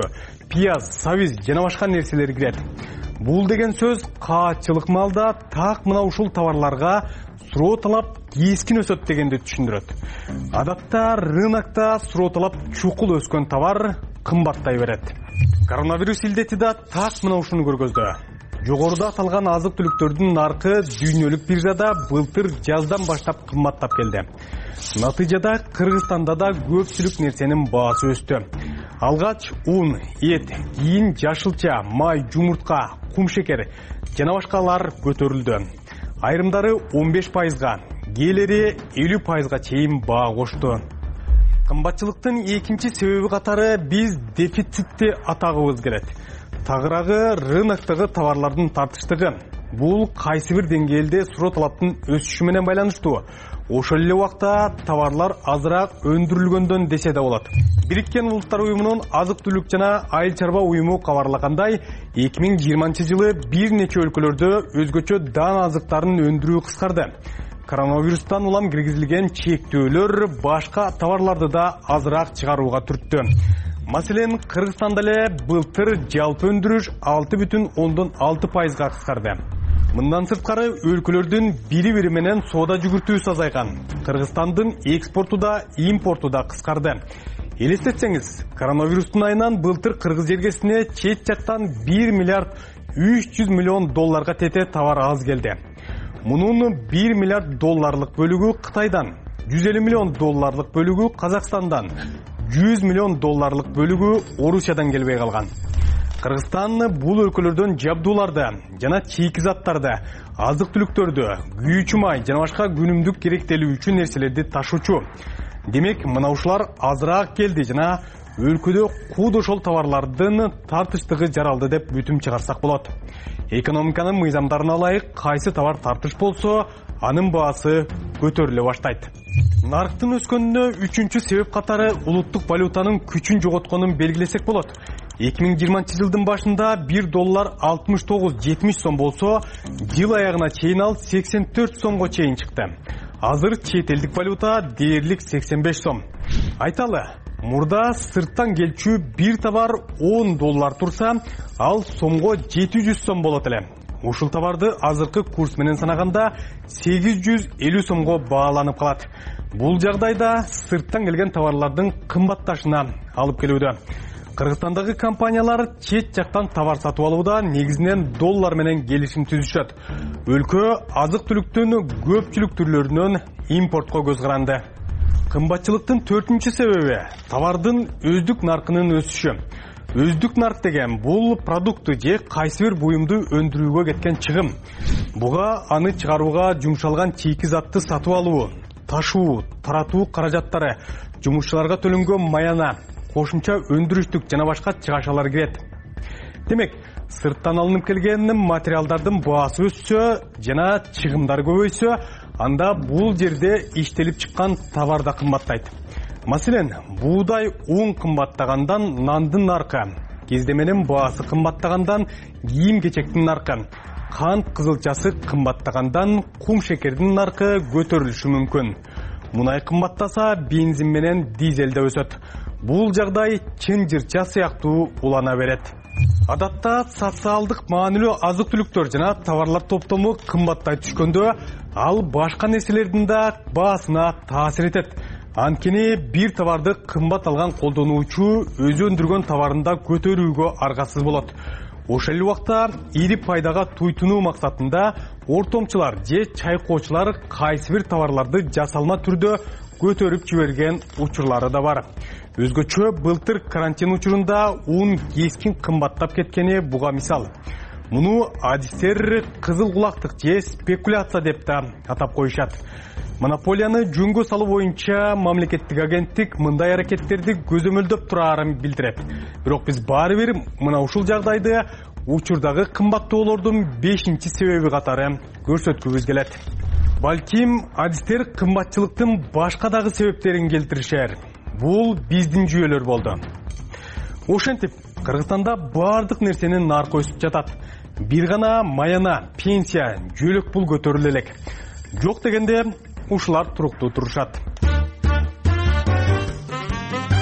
пияз, сабиз жана башка нерселер кирет. Бул деген сөз каатчылык малда так мына ушул товарларга суроо талап кескин өсөт дегенди түшүндүрөт. Адатта рынокто суроо талап чукул өскөн товар кымбаттай берет. Коронавирус илдети да так мына ушуну көргөздө. Жогоруда аталган азык түлүктөрдүн наркы дүйнөлүк биржада былтыр жаздан баштап кымбаттап келди. Натыйжада Кыргызстанда да көпчүлүк нерсенин баасы өстү. Алгач un, эт, кийин жашылча, май, жумуртка, кум шекер жана башкалар көтөрүлдү. Айрымдары 15%, кээлери 50%га чейин баа кошту. Кымбатчылыктын экинчи себеби катары биз дефицитти атагыбыз келет. Тагыраагы рыноктогу товарлардын тартыштыгы. Бул кайсы бир деңгээлде суроо талаптын өсүшү менен байланыштуу. Ошол эле убакта товарлар азыраак өндүрүлгөндөн десе да болот. Бириккен Улуттар уюмунун азык-түлүк жана айыл чарба уюму кабарлагандай, 2020 жылы бир нече өлкөлөрдө өзгөчө дан азыктарын өндүрүү кыскарды. Коронавирустан улам киргизилген чектөөлөр башка товарларды да азыраак чыгарууга түрттү. Маселен, Кыргызстанда эле былтыр жалпы өндүрүш 6,6%га кыскарды. Мындан сырткары өлкөлөрдүн бири-бири менен соода жүгүртүүсү азайган. Кыргызстандын экспорту да, импорту да кыскарды. Элестетсеңиз, коронавирустун айынан былтыр кыргыз жергесине чет жактан 1 миллиард 300 миллион долларга тете товар аз келди. Мунун 1 миллиард долларлык бөлүгү Кытайдан, 150 миллион долларлык бөлүгү Казакстандан, 100 миллион долларлык бөлүгү Орусиядан келбей калган. Кыргызстан бул өлкөлөрдөн жабдууларды жана чийки заттарды, азык-түлүктөрдү, күйүүчү май жана башка күнүмдүк керектелүүчү нерселерди ташуучу. Демек, мына ушулар азыраак келди жана өлкөдө кууд ошол товарлардын тартыштыгы жаралды деп бүтүм чыгарсак болот. Экономиканын мыйзамдарына ылайык кайсы товар тартыш болсо, анын баасы көтөрүлө баштайт. Нарктын өскөнүнө үчүнчү себеп катары улуттук валютанын күчүн жоготконун белгилесек болот. 2020 жылдын башында 1 доллар 69-70 сом болсо, жыл аягына чейин ал 84 сомго чейин чыкты. Азыр чет элдик валюта дээрлик 85 сом. Айталы, мурда сырттан келчү бир товар 10 доллар турса, ал сомго 700 сом болот эле. Ушул товарды азыркы курс менен санаганда 850 сомго бааланып калат. Бул жагдайда сырттан келген товарлардын кымбатташына алып келүүдө. Кыргызстандагы компаниялар чет жактан товар сатып алууда негизинен доллар менен келишим түзүшөт. Өлкө азык-түлүктүн көпчүлүк түрлөрүнөн импортко көз каранды. Кымбатчылыктын 4-чү себеби товардын өздүк наркынын өсүшү. Өздүк нарк деген бул продукты же кайсы бир буюмду өндүрүүгө кеткен чыгым. Буга аны чыгарууга жумшалган чийки затты сатып алуу, ташуу, таратуу каражаттары, жумушчуларга төлөнгөн маяна, кошумча өндүрүштүк жана башка чыгашалар кирет. Демек, сырттан алынып келген материалдардын баасы өссө жана чыгымдар көбөйсө, анда бул жерде иштелип чыккан товар да кымбаттайт. Маселен, буудай un кымбаттагандан нандын наркы, кездеменин баасы кымбаттагандан кийим-кечектин наркы, кант кызылчасы кымбаттагандан кум шекердин наркы көтөрүлүшү мүмкүн. Мунай кымбаттаса, бензин менен дизель да өсөт. Бул жагдай чын жырча сыяктуу улана берет. Адатта социалдык маанилүү азык-түлүктөр жана товарлар топтому кымбаттай түшкөндө, ал башка нерселердин да баасына таасир этет. Анткени бир товарды кымбат алган колдонуучу өзү өндүргөн товарында көтөрүүгө аргасыз болот. Ошол эле убакта ири пайдага туйтунуу максатында ортомчулар же чайкоочулар кайсы бир товарларды жасалма түрдө көтөрүп жиберген учурлары да бар. Өзгөчө былтыр карантин учурунда un кескин кымбаттап кеткени буга мисал. Муну адистер кызыл кулактык же спекуляция деп да атап коюшат. Монополияны жөнгө салуу боюнча мамлекеттик агенттик мындай аракеттерди көзөмөлдөп турарын билдирет. Бирок биз баары бир мына ушул жагдайды учурдагы кымбаттоолордун 5-чи себеби катары көрсөткүбүз келет. Балким адистер кымбатчылыктын башка дагы себептерин келтиришер. Бул биздин жүйөлөр болду. Ошентип, Кыргызстанда бардык нерсенин наркы өсүп жатат. Бир гана маяна, пенсия, жөлөк пул көтөрүлө элек. Жок дегенде ушулар туруктуу турушат.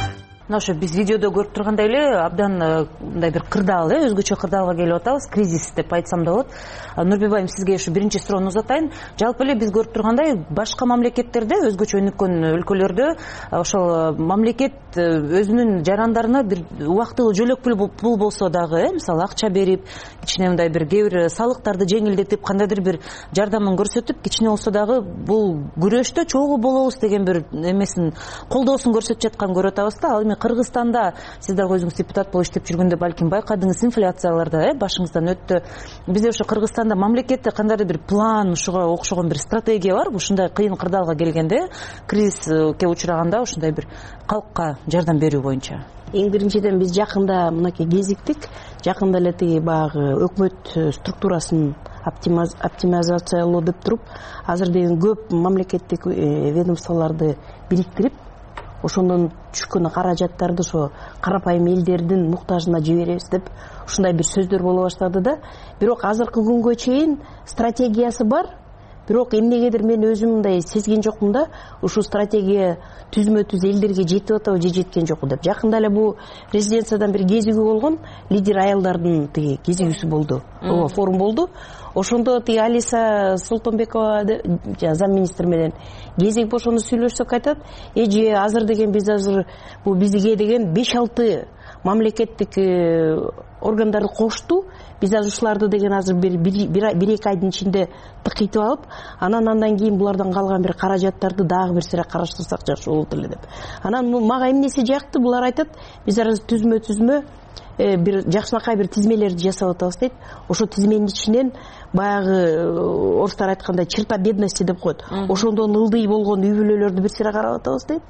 мына ошо биз видеодо көрүп тургандай эле абдан мындай бир кырдаал, өзгөчө кырдаалга келип атабыз, кризис деп айтсам да болот. Нурбек айым, сизге ушу биринчи суроону узатайын. Жалпы эле биз көрүп тургандай башка мамлекеттерде, өзгөчө өнүккөн өлкөлөрдө ошол мамлекет өзүнүн жарандарына бир убактылуу жөлөк пул болсо дагы, мисалы акча берип, кичине мындай бир кээ бир салыктарды жеңилдетип, кандайдыр бир жардамын көрсөтүп, кичине болсо дагы бул күрөштө чогуу болобуз деген бир эмесин, колдоосун көрсөтүп жатканын көрүп атабыз да. Ал эми Кыргызстанда сиз дагы өзүңүз депутат болуп иштеп жүргөндө балким байкадыңыз, инфляцияларда башыңыздан өттү. Бизде ошо Кыргызстанда мамлекетте кандайдыр бир план, ушуга окшогон бир стратегия барбы? Ушундай кыйын кырдаалга келгенде, кризиске учураганда ушундай бир калкка жардам берүү боюнча. Эң биринчиден биз жакында мынакей кезиктик. Жакында эле тиги баягы өкмөт структурасын оптимизациялоо деп туруп, азыр деген көп мамлекеттик ведомстволорду бириктирип, ошондон түшкөн каражаттарды ошо карапайым элдердин муктажына жиберебиз деп ушундай бир сөздөр боло баштады да. Бирок азыркы күнгө чейин стратегиясы бар. Бирок эмнегедир мен өзүм мындай сезген жокмун да, ушул стратегия түзмө-түз элдерге жетип атабы же жеткен жокпу деп. Жакында эле бул резиденциядан бир кезигүү болгон, лидер аялдардын тиги кезигүүсү болду. Форум болду. Ошондо тиги Алиса Султанбекова замминистр менен кезигип ошону сүйлөшсөк айтат, эже азыр деген биз азыр бул бизге деген 5-6 мамлекеттик органдарды кошту. Биз азыр ушуларды деген азыр бир-эки айдын ичинде тыкытып алып, андан кийин булардан калган бир каражаттарды дагы бир сыра караштырсак жакшы болот эле деп. Анан мага эмнеси жакты? Булар айтат, биз азыр түзмө бир жакшынакай бир тизмелерди жасап атабыз дейт. Ошо тизменин ичинен баягы орустар айткандай черта бедности деп коет. Ошондон ылдый болгон үй-бүлөлөрдү бир сыра карап атабыз дейт.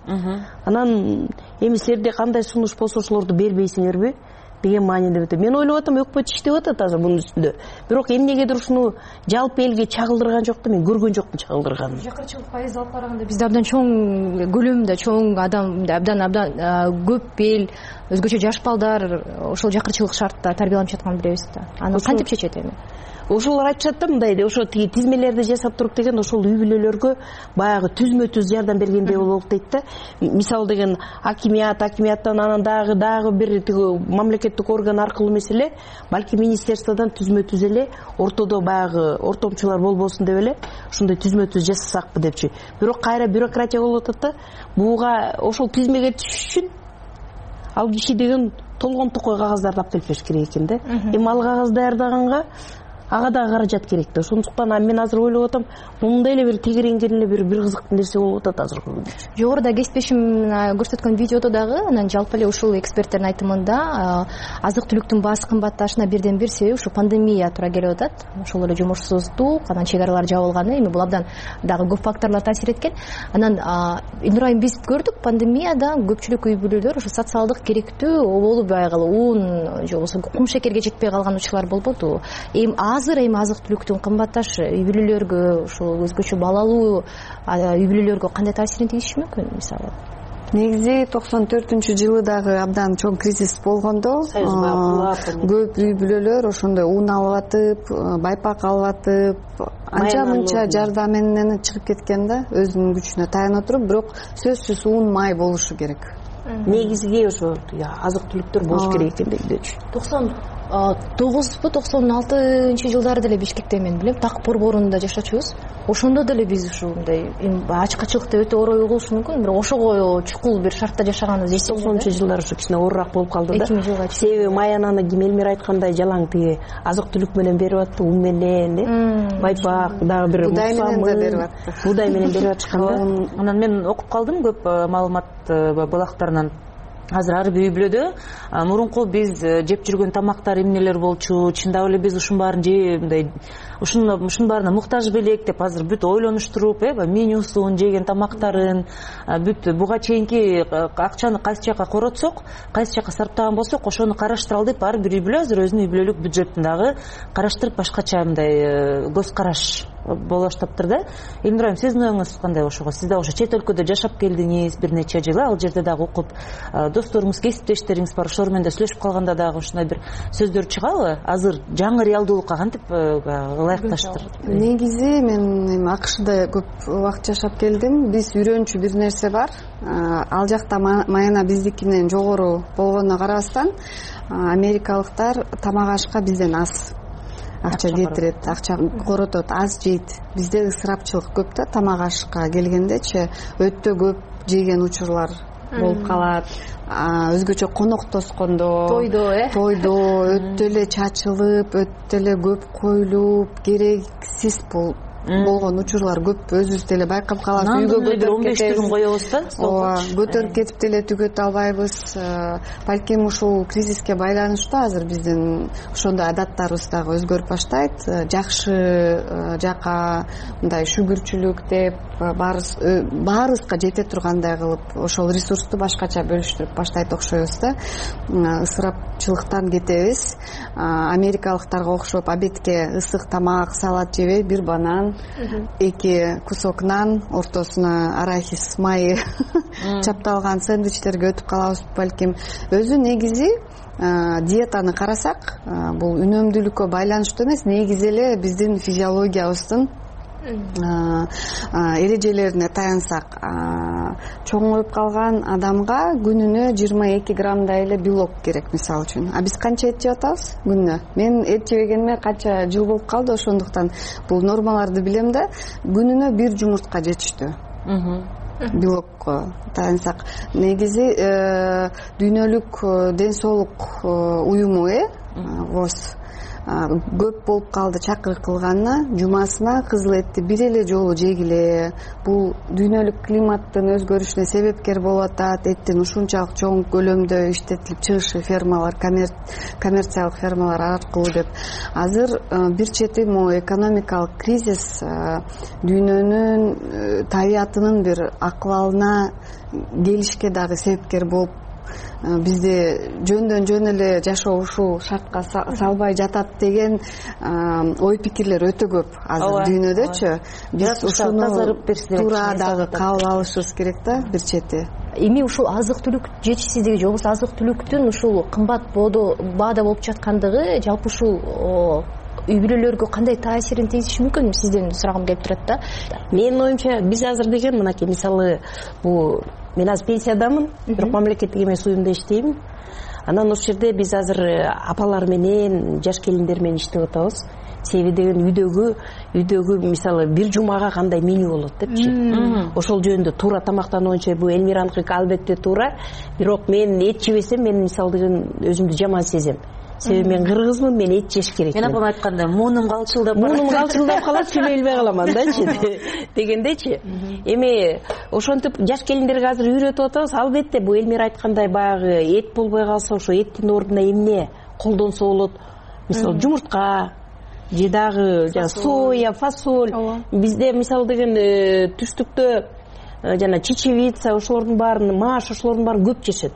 Анан эми силерде кандай сунуш болсо ошолорду бербейсиңерби деген мааниде өтөт. Мен ойлоп атам, өкмөт иштеп атат азыр бунун үстүндө. Бирок эмнегедир ушуну жалпы элге чагылдырган жок да, мен көргөн жокмун чагылдырганын. Жакырчылык пайыз алып караганда бизде абдан чоң көлөмдө, чоң адам, абдан көп эл, өзгөчө жаш балдар ошол жакырчылык шартта тарбияланып жатканын билебиз да. Аны кантип чечет эми? Ошолор айтышат да мындай, ошо тиги тизмелерди жасап туруп деген ошол үй-бүлөлөргө баягы түзмө-түз жардам бергендей болот дейт да. Мисалы деген акимияттан анан дагы бир тиги мамлекеттик орган аркылуу эмес эле, балки министерстводон түзмө-түз эле ортодо баягы ортомчулар болбосун деп эле ушундай түзмө-түз жасасакпы депчи. Бирок кайра бюрократия болуп атат да. Буга ошол тизмеге түшүш үчүн ал киши деген толгон токой кагаздарды алып келип бериш керек экен да. Эми ал кагаз даярдаганга ага дагы каражат керек да. Ошондуктан мен азыр ойлоп атам, мындай эле бир тегеренген эле бир кызыктуу нерсе болуп атат азыркы күндө. Жогоруда кесиптешим көрсөткөн видеодо дагы анан жалпы эле ушул эксперттердин айтымында азык-түлүктүн баасы кымбатташына бирден бир себеп ушу пандемия туура келип атат. Ошол эле жумушсуздук, анан чек аралар жабылганы, эми бул абдан дагы көп факторлор таасир эткен. Анан Илнур айым, биз көрдүк пандемияда көпчүлүк үй-бүлөлөр ушу социалдык керектүү болуп байгалы ун же болбосо кум шекерге жетпей калган учурлар болбоду. Азыр эми азык-түлүктүн кымбатташы үй-бүлөлөргө, ушул өзгөчө балалуу үй-бүлөлөргө кандай таасирин тийиши мүмкүн мисалы? Негизи 94-жылы дагы абдан чоң кризис болгондо көп үй-бүлөлөр ошондой ун алып атып, байпак алып атып, анча-мынча жардам менен чыгып кеткен да, өзүнүн күчүнө таяна туруп, бирок сөзсүз ун май болушу керек. Негизги ошо азык-түлүктөр болуш керек экен дейт. 99-96 деле Бишкекте мен билем, так борборунда жашачубуз. Ошондо деле биз ушундай ачкачылыкта өтө орой угулушу мүмкүн, бирок ошого чукул бир шартта жашаганыбыз эсте. 90-жылдар ушу кичине оорураак болуп калды да. Себеби маянаны ким Элмир айткандай жалаң тиги азык-түлүк менен берип атты, ун менен, байпак, дагы бир будай менен да берип атты. Будай менен берип атышкан да. Анан мен окуп калдым көп маалымат булактарынан. Азыр ар бир үй-бүлөдө мурунку биз жеп жүргөн тамактар эмнелер болчу, чындап эле биз ушунун баарын мындай ушунун баарына муктаж белек деп азыр бүт ойлонуштуруп, менюсун, жеген тамактарын, бүт буга чейинки акчаны кайсы жака коротсок, кайсы жака сарптаган болсок, ошону караштыралы деп ар бир үй-бүлө азыр өзүнүн үй-бүлөлүк бюджетин дагы караштырып башкача мындай көз караш боло баштаптыр да. Элнур айым, сиздин оюңуз кандай ошого? Сиз да ошо чет өлкөдө жашап келдиңиз бир нече жыл, ал жерде дагы окуп, досторуңуз, кесиптештериңиз бар, ошолор менен да сүйлөшүп калганда дагы ушундай бир сөздөр чыгабы? Азыр жаңы реалдуулукка кантип ылайыкташтыр? Негизи мен АКШда көп убакыт жашап келдим. Биз үйрөнчү бир нерсе бар. Ал жакта майына биздикинен жогору болгонуна карабастан, америкалыктар тамак ашка бизден аз акча кетирет, акча коротот, аз жейт. Бизде ысырапчылык көп да, тамак ашка келгендечи өтө көп жеген учурлар болуп калат. Өзгөчө коноктоскондо, тойдо өтө эле чачылып, өтө эле көп коюлуп, керексиз болгон учурлар көп, өзүбүз деле байкап калабыз. Үйгө көтөрүп 15 күн коебуз да, ооба, көтөрүп кетип деле түгөтө албайбыз. Балким ушул кризиске байланыштуу азыр биздин ошондой адаттарыбыз дагы өзгөрүп баштайт. Жакшы жака мындай шүгүрчүлүк деп баарыбызга жете тургандай кылып ошол ресурсту башкача бөлүштүрүп баштайт окшойбуз да. Ысырапчылыктан кетебиз. Америкалыктарга окшоп обедке ысык тамак, салат жебей, бир банан, 2 кусок нан, ортосуна арахис майы чапталган сэндвичтерге өтүп калабыз балким. Өзү негизи диетаны карасак, бул үнөмдүүлүккө байланыштуу эмес, негизи эле биздин физиологиябыздын эрежелерине таянсак, чоңоюп калган адамга күнүнө 22 граммдай эле белок керек, мисалы үчүн. Биз канча эт жеп атабыз күнүнө? Мен эт жебегениме канча жыл болуп калды, ошондуктан бул нормаларды билем да. Күнүнө 1 жумуртка жетиштүү. Белокко таянсак, негизи дүйнөлүк ден соолук уюму ВОЗ көп болуп калды чакырык кылганына, жумасына кызыл этти бир эле жолу жегиле. Бул дүйнөлүк климаттын өзгөрүшүнө себепкер болуп атат. Эттин ушунчалык чоң көлөмдө иштетилип чыгышы фермалар, коммерциялык фермалар аркылуу деп. Азыр бир чети могу экономикалык кризис дүйнөнүн табиятынын бир акыбалына келишке дагы себепкер болуп, бизде жөндөн жөн эле жашоо ушул шартка салбай жатат деген ой пикирлер өтө көп азыр дүйнөдөчү. Биз ушуну туура дагы кабыл алышыбыз керек да бир чети. Эми ушул азык-түлүк жетишсиздиги же болбосо азык-түлүктүн ушул кымбат баада болуп жаткандыгы жалпы ушул үй бүлөлөргө кандай таасирин тийгизиши мүмкүн? Сизден сурагым келип турат да. Менин оюмча биз азыр деген мынакей, мисалы бул мен азыр пенсиядамын, бирок мамлекеттик эмес уюмда иштейм. Анан ошол жерде биз азыр апалар менен, жаш келиндер менен иштеп атабыз. Себеби деген үйдөгү мисалы бир жумага кандай меню болот депчи. Ошол жөнүндө туура тамактануу боюнча бул Элмираныкы албетте туура. Бирок мен эт жебесем, мен мисалы деген өзүмдү жаман сезем. Себеби мен кыргызмын, мен эт жеш керекмин. Мен апам айтканда, муунум калчылдап калат, сүйлөй элбей каламан дачы дегендечи. Эми ошентип жаш келиндерге азыр үйрөтүп атабыз. Албетте бул Элмира айткандай баягы эт болбой калса, ошо эттин ордуна эмне колдонсо болот? Мисалы жумуртка же дагы соя, фасоль. Бизде мисалы деген түштүктө жана чечевица, ошолордун баарын, маш, ошолордун баарын көп жешет.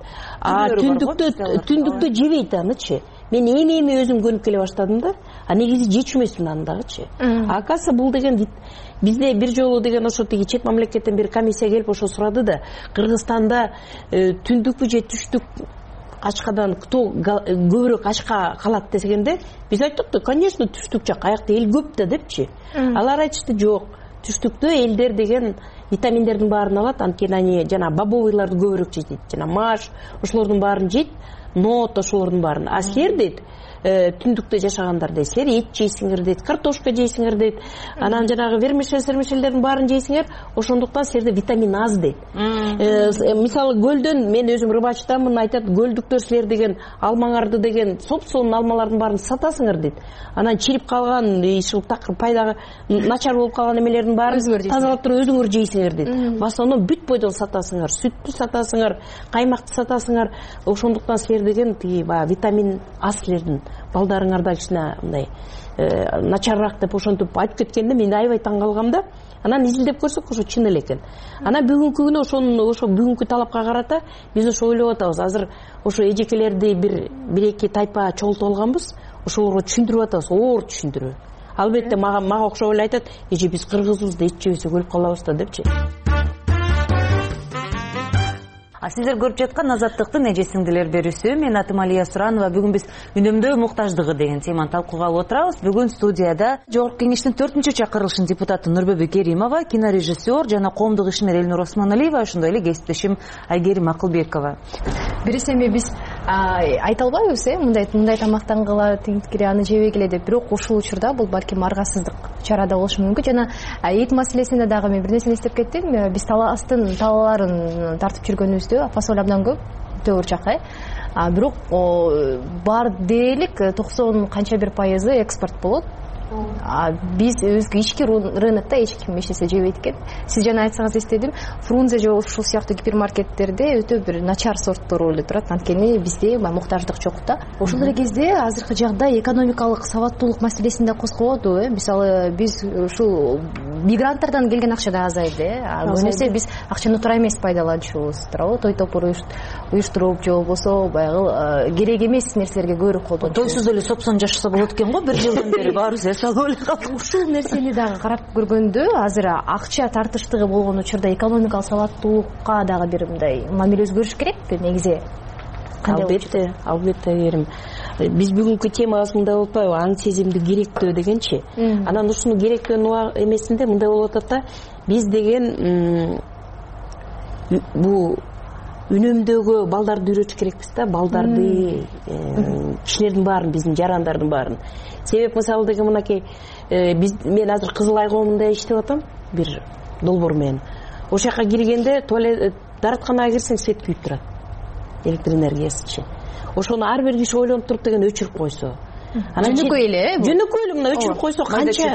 Түндүктө жебейт анычы. Мен эми өзүм көнүп келе баштадым да. Негизи жечү эмесмин аны дагычы. Акасы бул деген бизде бир жолу деген ошо тиги чет мамлекеттен бир комиссия келип ошо сурады да, Кыргызстанда түндүкпү же түштүк ачкадан кто көбүрөөк ачка калат дегенде, биз айттык да, конечно, түштүк жак, аякта эл көп да депчи. Алар айтышты, жок, түштүктө элдер деген витаминдердин баарын алат, анткени ани жана бобовыйларды көбүрөөк жейт, жана маш, ошолордун баарын жейт, нот ошолордун баарын. А силер дейт, түндүктө жашагандар дейт, силер эт жейсиңер дейт, картошка жейсиңер дейт, анан жанагы вермишель-сермишелдердин баарын жейсиңер, ошондуктан силерде витамин аз дейт. Мисалы көлдөн, мен өзүм рыбачтамын, айтат, көлдүктөр силер деген алмаңарды деген соп-сонун алмалардын баарын сатасыңар дейт. Анан чирип калган, ушул такыр пайдагы начар болуп калган эмелердин баарын тазалап туруп өзүңөр жейсиңер дейт. В основном бүт бойдон сатасыңар, сүттү сатасыңар, каймакты сатасыңар. Ошондуктан силер деген тиги витамин аз силердин. Балдарыңарда кичине мындай начарыраак деп ошентип айтып кеткенде мен аябай таң калгам да. Анан изилдеп көрсөк ошо чын эле экен. Анан бүгүнкү күнү ошо бүгүнкү талапка карата биз ошо ойлоп атабыз. Азыр ошо эжекелерди бир эки тайпа чогултуп алганбыз. Ошолорго түшүндүрүп атабыз, оор түшүндүрүү. албетте мага окшоп эле айтат, эже биз кыргызбыз да эч жебесек өлүп калабыз да депчи. Сиздер көрүп жаткан Азаттыктын эже сиңдилер берүүсү. Мен атым Алия Суранова. Бүгүн биз үнөмдөө муктаждыгы деген теманы талкууга алып отурабыз. Бүгүн студияда Жогорку Кеңештин 4-чү чакырылышынын депутаты Нурбүбү Керимова, кинорежиссер жана коомдук ишмер Элнур Осмоналиева, ошондой эле кесиптешим Айгерим Акылбекова. Биринчи эми биз айта албайбыз, мындай тамактангыла, тигиткире аны жебей келе деп. Бирок ушул учурда бул балким аргасыздык чарада болушу мүмкүн. Жана эт маселесинде дагы мен бир нерсени эстеп кеттим. Биз таластын талааларын тартып жүргөнүбүздө фасоль абдан көп, өтө урчак. Бирок бар дээрлик 90 канча бир пайызы экспорт болот. Биз өзгө ички рынокто эч ким эч нерсе жебейт экен. Сиз жана айтсаңыз эстедим, Фрунзе же ушул сыяктуу гипермаркеттерде өтө бир начар сорттор болуп турат. Анткени бизде муктаждык жок да. Ошол эле кезде азыркы жагдай экономикалык сабаттуулук маселесин да козгободу. Мисалы биз ушул мигранттардан келген акча да азайды. Өнөсө биз акчаны туура эмес пайдаланчубуз, туурабы? Той топур уюштуруп же болбосо баягы керек эмес нерселерге көбүрөөк колдончубуз. Тойсуз эле сопсон жашаса болот экен го, бир жылдан бери баарыбыз салып эле калдык. Ушул нерсени дагы карап көргөндө азыр акча тартыштыгы болгон учурда экономикалык сабаттуулукка дагы бир мындай мамиле өзгөрүш керекпи негизи? Албетте Керим. Биз бүгүнкү темабыз мындай болуп атпайбы? Аң сезимди керектөө дегенчи. Анан ушуну керектөө эмесинде мындай болуп атат да, биз деген бул үнөмдөгү балдарды үйрөтүш керекпиз да, балдарды, кишилердин баарын, биздин жарандардын баарын. Себеп мисалы деген мынакей, мен азыр Кызыл Ай коомунда иштеп атам, бир долбоор менен. Ошол жака киргенде дааратканага кирсең свет күйүп турат. Электр энергиясычы. Ошону ар бир киши ойлонуп туруп деген өчүрүп койсо. Жөнөкөй эле. Жөнөкөй эле мына өчүрүп койсо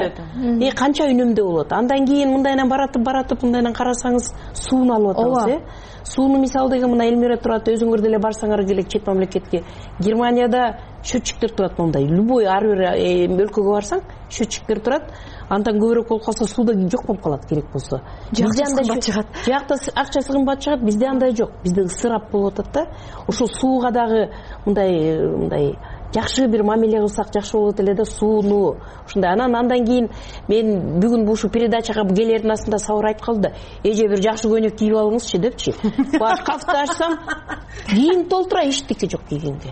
канча үнөмдөө болот. Андан кийин мындайынан баратып мындайынан карасаңыз сууну алып атабыз, Сууну мисалы деген мына Элмира турат, өзүңөр деле барсаңар келек чет мамлекетке. Германияда счетчиктер турат мындай. Любой ар бир өлкөгө барсаң, счетчиктер турат. Андан көбүрөөк болуп калса сууда жок болуп калат керек болсо. Бизде андай жок. Жакта акчасы кымбат чыгат, бизде андай жок. Бизде ысырап болуп атат да. Ошол сууга дагы мындай жакшы бир мамиле кылсак жакшы болот эле да, сууну. Ушундай андан кийин мен бүгүн ушу передачага келердин астында Сабыр айтып калды. Эже бир жакшы көйнөк кийип алыңызчы депчи. Шкафты ачсам, кийим толтура, эчтеке жок кийгенге.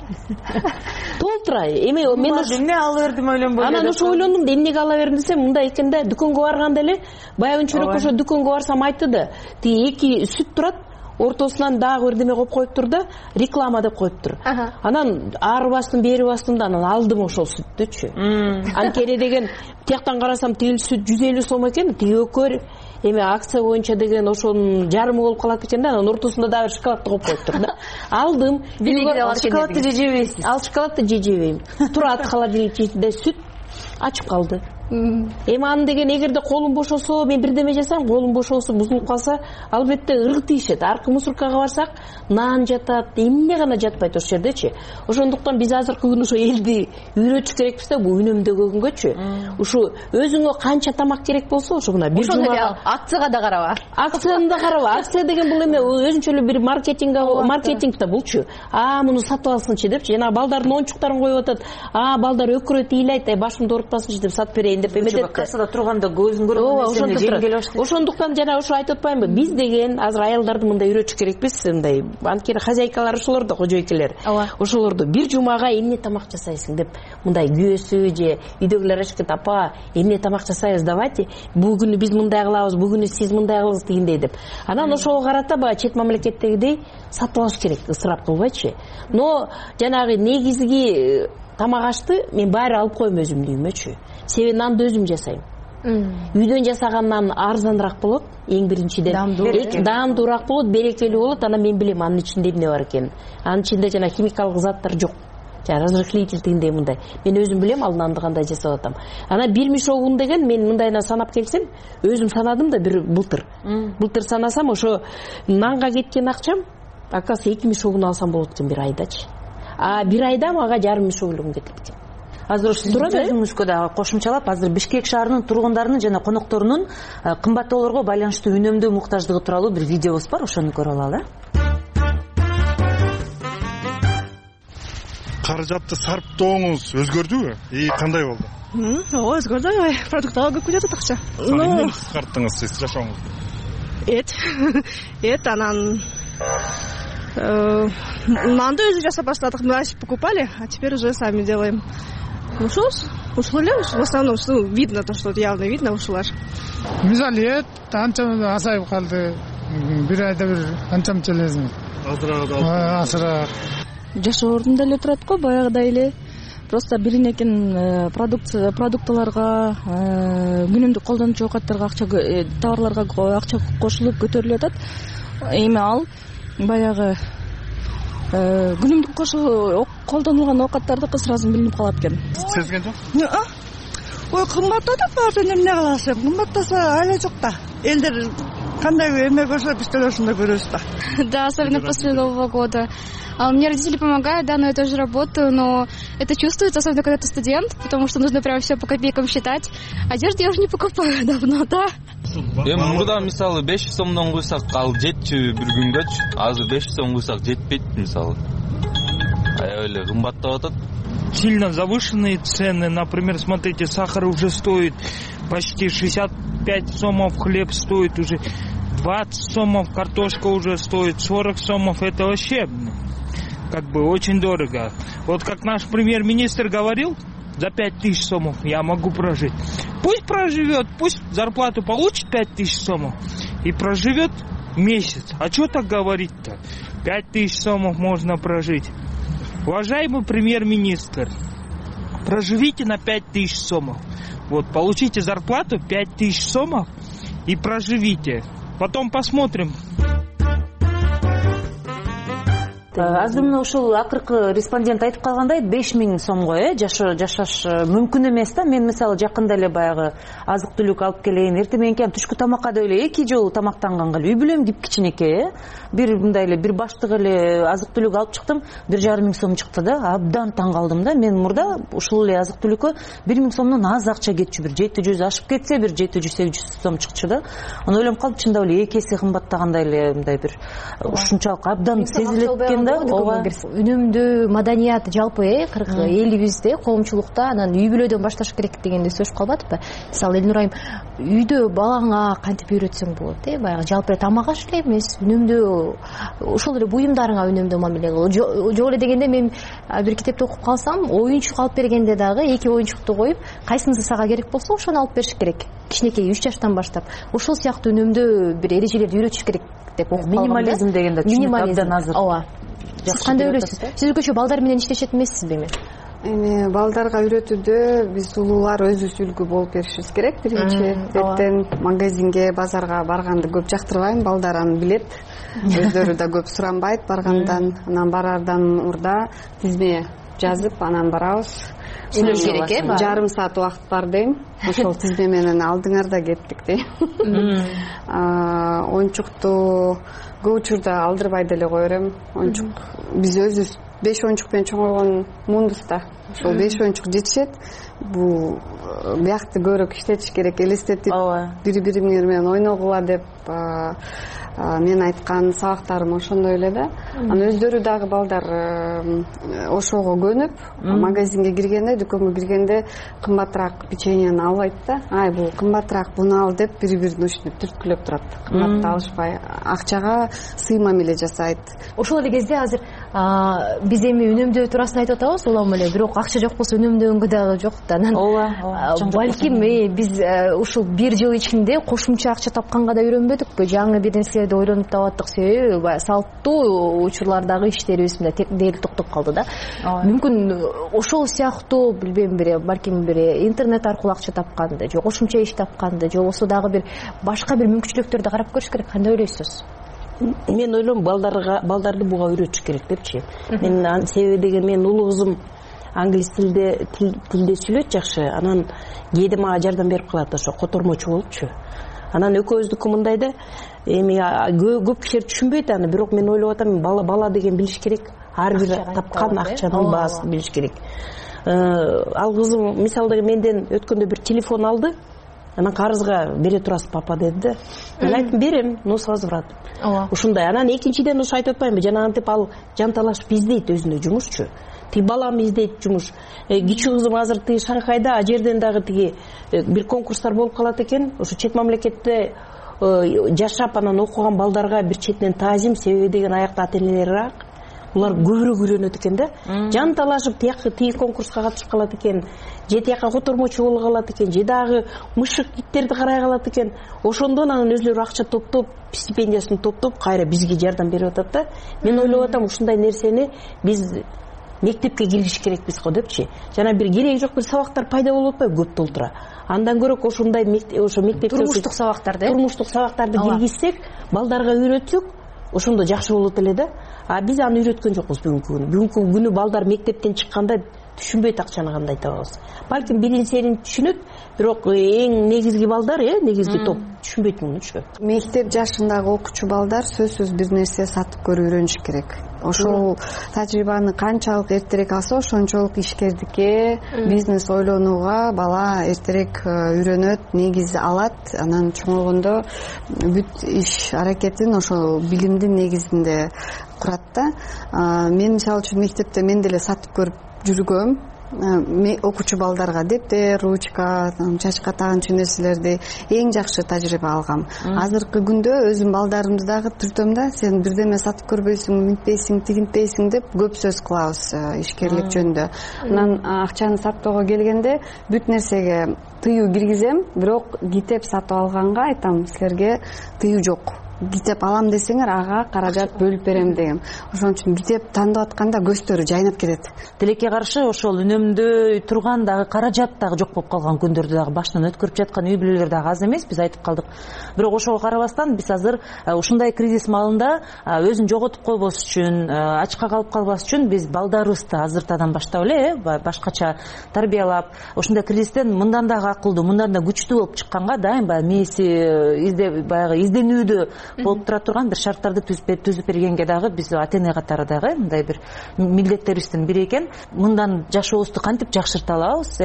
Толтура. Эми мен эмне ала бердим ойлонбой. Анан ошо ойлондум да, эмнеге ала бердим десем, мындай экен да, дүкөнгө барганда эле баягы чүрөк ошо дүкөнгө барсам айтты да, тиги эки сүт турат, ортосунан дагы бирдеме коюп коюптур да, реклама деп коюптур. Анан ары бастым, бери бастым да, анан алдым ошол сүттүчү. Анткени деген тияктан карасам тигил сүт 150 сом экен, тиги өкөр эми акция боюнча деген ошонун жарымы болуп калат экен да, анан ортосунда дагы шоколадты коюп коюптур да. Алдым. Шоколадты же жебейсиз? Ал шоколадты же жебейм. Турат холодильниктин ичинде сүт ачып калды. Эми аны деген эгерде колум бошосо, мен бирдеме жасайм, колум бошосо, бузулуп калса, албетте ыргы тийишет. Аркы мусоркага барсак, нан жатат, эмне гана жатпайт ошол жердечи. Ошондуктан биз азыркы күнү ошо элди үйрөтүш керекпиз да, бул үнөмдөгөнгөчү. Ушу өзүңө канча тамак керек болсо, ошондо бир жумага акцияга да караба. Акцияны да караба. Акция деген бул эме өзүнчө эле бир маркетинг да булчу. Муну сатып алсынчы депчи. Жана балдардын оюнчуктарын коюп атат. Балдар өкүрөт, ыйлайт, башымды оорутпасынчы деп сатып берейин деп эмедет. Кассада турганда көзүң көргөн нерсени жеңгел баштайт. Ошондуктан жана ошо айтып атпаймынбы? Биз деген азыр аялдарды мындай үйрөтүш керекпиз, мындай анткени хозяйкалар ошолор да, кожойкелер. Ошолорду бир жумага эмне тамак жасайсың деп, мындай күйөөсү же үйдөгүлөр ашкет, апа, эмне тамак жасайбыз, давайте, бул күнү биз мындай кылабыз, бул күнү сиз мындай кылыңыз дегендей деп. Анан ошого карата баягы чет мамлекеттегидей сатып алыш керек, ысырап кылбайчы. Но жанагы негизги тамак ашты мен баары алып коем өзүмдүн үйүмөчү. Себеби нанды өзүм жасайм. Үйдөн жасаган нан арзаныраак болот, эң биринчиден. Даамдуураак болот, берекелүү болот. Анан мен билем анын ичинде эмне бар экенин. Анын ичинде жана химикалык заттар жок. Жана разрыхлитель дегендей мындай. Мен өзүм билем ал нанды кандай жасап атам. Анан бир мешок un деген мен мындайынан санап келсем, өзүм санадым да бир былтыр. Былтыр санасам ошо нанга кеткен акчам, акасы 2 мешок un алсам болот экен бир айдачы. Бир айда мага жарым мешок un кетип экен. Азыр сиздин сөзүңүзгө дагы кошумчалап, азыр Бишкек шаарынын тургундарынын жана конокторунун кымбаттоолорго байланыштуу үнөмдөө муктаждыгы тууралуу бир видеобуз бар, ошону көрүп алалы. Каражатты сарптооңуз өзгөрдүбү? Кандай болду? ооба өзгөрдү аябай продуктага көп кетип атат акча. Эмнени кыскарттыңыз сиз жашооңузду? Эт анан нанды өзү жасап баштадык. Мы покупали, а теперь уже сами делаем. Ушул эле, в основном видно то, что явно видно ушулар. Мисалы эт анча азайып калды. Бир айда бир анча мынча эле азыраак. Жашоо ордунда эле турат го баягыдай эле. Просто биринекин продуктыларга, күнүмдүк колдончу оокаттарга, товарларга акча кошулуп көтөрүлүп атат. Эми ал баягы күнүмдүк колдонулган оокаттардыкы сразу билинип калат экен. Сезген жок? Ой, кымбаттатат баары эмне кыласың? Кымбаттаса эле жок да. Элдер кандай эме көрсө биз да ошондой көрөбүз да. Да, особенно после Нового года. Мне родители помогают, да, но я тоже работаю, но это чувствуется, особенно когда ты студент, потому что нужно прям все по копейкам считать. Одежду я уже не покупаю давно, да. Мурда мисалы 500 сомдон куйсак ал жетчү бир күнгөчү, азыр 500 сом куйсак жетпейт мисалы. Аябай эле кымбаттап атат. Сильно завышенные цены, например, смотрите, сахар уже стоит почти 65 сомов, хлеб стоит уже 20 сомов, картошка уже стоит 40 сомов, это вообще как бы очень дорого. Вот как наш премьер-министр говорил, за 5000 сомов я могу прожить. Пусть проживет, пусть зарплату получит 5000 сомов и проживет месяц. А что так говорить-то? 5000 сомов можно прожить. Уважаемый премьер-министр, проживите на 5000 сомов. Вот, получите зарплату 5000 сомов и проживите. Потом посмотрим. Азыр ушул акыркы респондент айтып калгандай 5000 сомго жашаш мүмкүн эмес да. Мен мисалы жакында эле баягы азык түлүк алып келейин, эртең менен түшкү тамакка да эле 2 жол тамактанганга эле үй бүлөм деп кичинекей бир мындай эле бир баштык эле азык түлүк алып чыктым, 1500 сом чыкты да. Абдан таң калдым да. Мен мурда ушул эле азык түлүккө 1000 сомдон аз акча кетчү, бир 700 ашып кетсе бир 700-800 сом чыкчу да. Аны ойлоп калып, чындап эле 2 эсе кымбаттагандай эле мындай бир ушунчалык абдан сезилет экен. Үнөмдүү маданият жалпы элибизде, коомчулукта анан үй бүлөдөн башташ керек дегенди сөз калбатпы? Мисалы Элнур айым, үйдө балаңа кантип үйрөтсөң болот, баягы жалпы тамак аш эле эмес, үнөмдүү ошол эле буюмдарыңа үнөмдүү мамиле кылуу. Жок эле дегенде мен бир китепти окуп калсам, оюнчук алып бергенде дагы 2 оюнчукту коюп, кайсынысы сага керек болсо ошону алып бериш керек. Кичинекей 3 жаштан баштап. Ошол сыяктуу үнөмдүү бир эрежелерди үйрөтүш керек деп окуп калгам. Минимализм дегенде түшүнүк абдан азыр. Ооба. Сиз кандай ойлойсуз? Сиз өзгөчө балдар менен иштешет эмессизби эми? Эми балдарга үйрөтүүдө биз улуулар өзүбүз үлгү болуп беришибиз керек. Биринчи эртең магазинге, базарга барганды көп жактырбайм. Балдар аны билет. Өздөрү да көп суранбайт баргандан. Анан барардан мурда тизме жазып, анан барабыз. Сүйлөш керек, жарым саат убакыт бар дейм. Ошол тизме менен алдыңарда кеттик дейм. Оюнчукту көп учурда алдырбай деле кое берем. Оюнчук биз өзүбүз 5 оюнчук менен чоңойгон мундуста. Ошол 5 оюнчук жетишет. Бул биякты көбүрөөк иштетиш керек, элестетип бири-бириңер менен ойногула деп мен айткан сабактарым ошондой эле да. Анан өздөрү дагы балдар ошого көнүп, магазинге киргенде, дүкөнгө киргенде кымбатыраак печеньени албайт да. Ай, бул кымбатыраак, буну ал деп бири-биринин үстүнө түрткүлөп турат. Кымбатты алышпай, акчага сыймам эле жасайт. Ошол эле кезде азыр биз эми үнөмдөө туурасында айтып атабыз, улам эле, бирок акча жок болсо үнөмдөгөнгө дагы жок да. Балким биз ушул 1 жыл ичинде кошумча акча тапканга да үйрөнбөдүкпү? Жаңы бир нерселерди ойлонуп табаттык, себеби баягы салттуу учурлардагы иштерибиз мындай дээрлик токтоп калды да. Мүмкүн ошол сыяктуу билбейм балким бир интернет аркылуу акча тапканды, же кошумча иш тапканды, же болбосо дагы бир башка бир мүмкүнчүлүктөрдү карап көрүш керек. Кандай ойлойсуз? Мен ойлойм, балдарды буга үйрөтүш керек депчи. Мен себеби деген менин улуу кызым англис тилде сүйлөйт жакшы. Анан кээде мага жардам берип калат, ошо котормочу болупчу. Анан экөөбүздүкү мындай да, эми көп кишилер түшүнбөйт аны, бирок мен ойлоп атам, бала деген билиш керек. Ар бир тапкан акчанын баасын билиш керек. Ал кызым мисалда менден өткөндө бир телефон алды. Анан карызга бере турасыз папа деди да. Мен айттым, берем, но с возвратом. Ушундай. Анан экинчиден ошо айтып атпаймынбы, жана антип ал жанталашып издейт өзүнө жумушчу. тиги балам издейт жумуш. Кичүү кызым азыр тиги Шанхайда, а жерден дагы тиги бир конкурстар болуп калат экен. Ошо чет мамлекетте жашап анан окуган балдарга бир четинен таазим, себеби деген аякта ата-энелери булар көбүрөөк үйрөнөт экен да. Жан талашып тиги конкурска катышып калат экен, же тияка котормочу боло калат экен, же дагы мышык иттерди карай калат экен. Ошондон анан өзлөрү акча топтоп, стипендиясын топтоп кайра бизге жардам берип атат да. Мен ойлоп атам, ушундай нерсени биз мектепке киргизиш керекпиз го депчи. Жана бир кереги жок бир сабактар пайда болуп атпайбы көп толтура. Андан көрө ошондой мектепте турмуштук сабактарды киргизсек, балдарга үйрөтсөк, ошондо жакшы болот эле да. А биз аны үйрөткөн жокпуз бүгүнкү күнү. Бүгүнкү күнү балдар мектептен чыкканда түшүнбөйт акчаны кандай табабыз. Балким билинсерин түшүнөт, бирок эң негизги балдар, негизги топ түшүнбөйт муну, түшүнөт. Мектеп жашындагы окуучу балдар сөзсүз бир нерсе сатып көрүп үйрөнүш керек. Ошол тажрыйбаны канчалык эртерээк алса, ошончолук ишкердикке, бизнес ойлонууга бала эртерээк үйрөнөт, негиз алат. Анан чоңойгондо бүт иш аракетин ошол билимдин негизинде курат да. Мен мисалы үчүн мектепте мен деле сатып көрүп жүргөм. Окуучу балдарга дептер, ручка, чачка тагынчу нерселерди эң жакшы тажрыйба алгам. Азыркы күндө өзүм балдарымды дагы түртөм да, сен бирдеме сатып көрбөйсүң, минтпейсиң, тигинтпейсиң деп көп сөз кылабыз ишкерлик жөнүндө. Анан акчаны саттоого келгенде бүт нерсеге тыюу киргизем, бирок китеп сатып алганга айтам, силерге тыюу жок. Китеп алам десеңер, ага каражат бөлүп берем деген. Ошон үчүн китеп тандап атканда көздөрү жайнап кетет. Тилекке каршы ошол үнөмдөй турган дагы каражат дагы жок болуп калган күндөрдү дагы башынан өткөрүп жаткан үй бүлөлөр дагы аз эмес, биз айтып калдык. Бирок ошого карабастан биз азыр ушундай кризис маалында өзүн жоготуп койбос үчүн, ачка калып калбас үчүн биз балдарыбызды азыртадан баштап эле башкача тарбиялап, ушундай кризистен мындан дагы акылдуу, мындан да күчтүү болуп чыкканга дайым баягы мээси баягы изденүүдө болуп тура турган бир шарттарды түзүп бергенге дагы биз ата-эне катары дагы мындай бир милдеттерибиздин бири экен. Мындан жашообузду кантип жакшырта алабыз?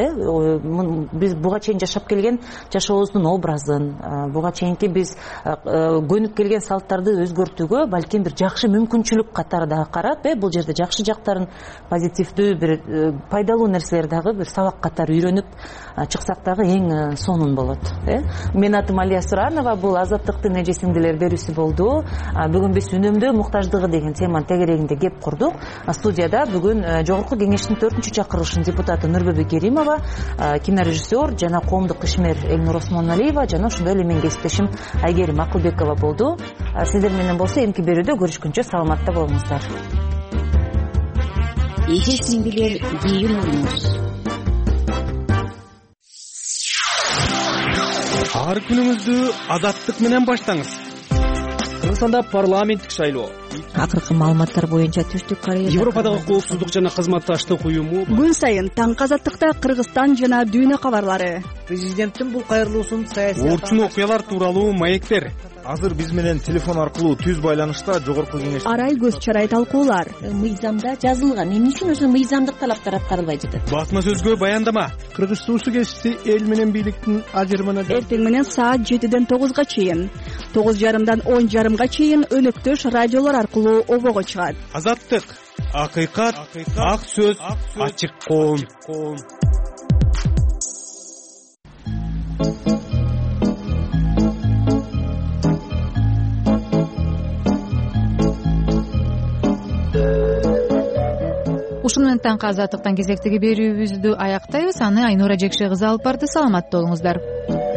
Биз буга чейин жашап келген жашообуздун образын, буга чейинки биз көнүп келген салттарды өзгөртүүгө балким бир жакшы мүмкүнчүлүк катары дагы карап, бул жерде жакшы жактарын, позитивдүү бир пайдалуу нерселер дагы бир сабак катары үйрөнүп чыксак дагы эң сонун болот. Менин атым Алия Суранова, бул Азаттыктын эже сиңдилер берүүсү болду. Бүгүн биз үнөмдөө муктаждыгы деген теманын тегерегинде кеп курдук. Студияда бүгүн Жогорку Кеңештин 4-чакырылышынын депутаты Нурбүбү Керимова, кинорежиссер жана коомдук ишмер Элнур Осмоналиева жана ошондой эле менин кесиптешим Айгерим Акылбекова болду. Сиздер менен болсо эмки берүүдө көрүшкүнчө саламатта болуңуздар. Эже сиңдилер кийин уруңуз. Ар күнүңүздү азаттык менен баштаңыз. Кыргызстанда парламенттик шайлоо. Акыркы маалыматтар боюнча Түштүк Корея Европадагы коопсуздук жана кызматташтык уюму күн сайын таңкы азаттыкта Кыргызстан жана дүйнө кабарлары. Президенттин бул кайрылуусун саясий орчун окуялар тууралуу маектер. Азыр биз менен телефон аркылуу түз байланышта Жогорку Кеңеш арай көз чарай талкуулар. Мыйзамда жазылган, эмне үчүн ошо мыйзамдык талаптар аткарылбай жатат? Басма сөзгө баяндама. Кыргыз суу кесипти эл менен бийликтин ажырымына эртең менен саат 7-ден 9-га чейин, 9:30-дан 10:30-га чейин өнөктөш радиолор аркылуу обого чыгат. Азаттык, акыйкат, ак сөз, ачык коом. Ушуну менен таңкы азаттыктан кезектеги берүүбүздү аяктайбыз. Аны Айнура Жекше кызы алып барды. Саламатта болуңуздар.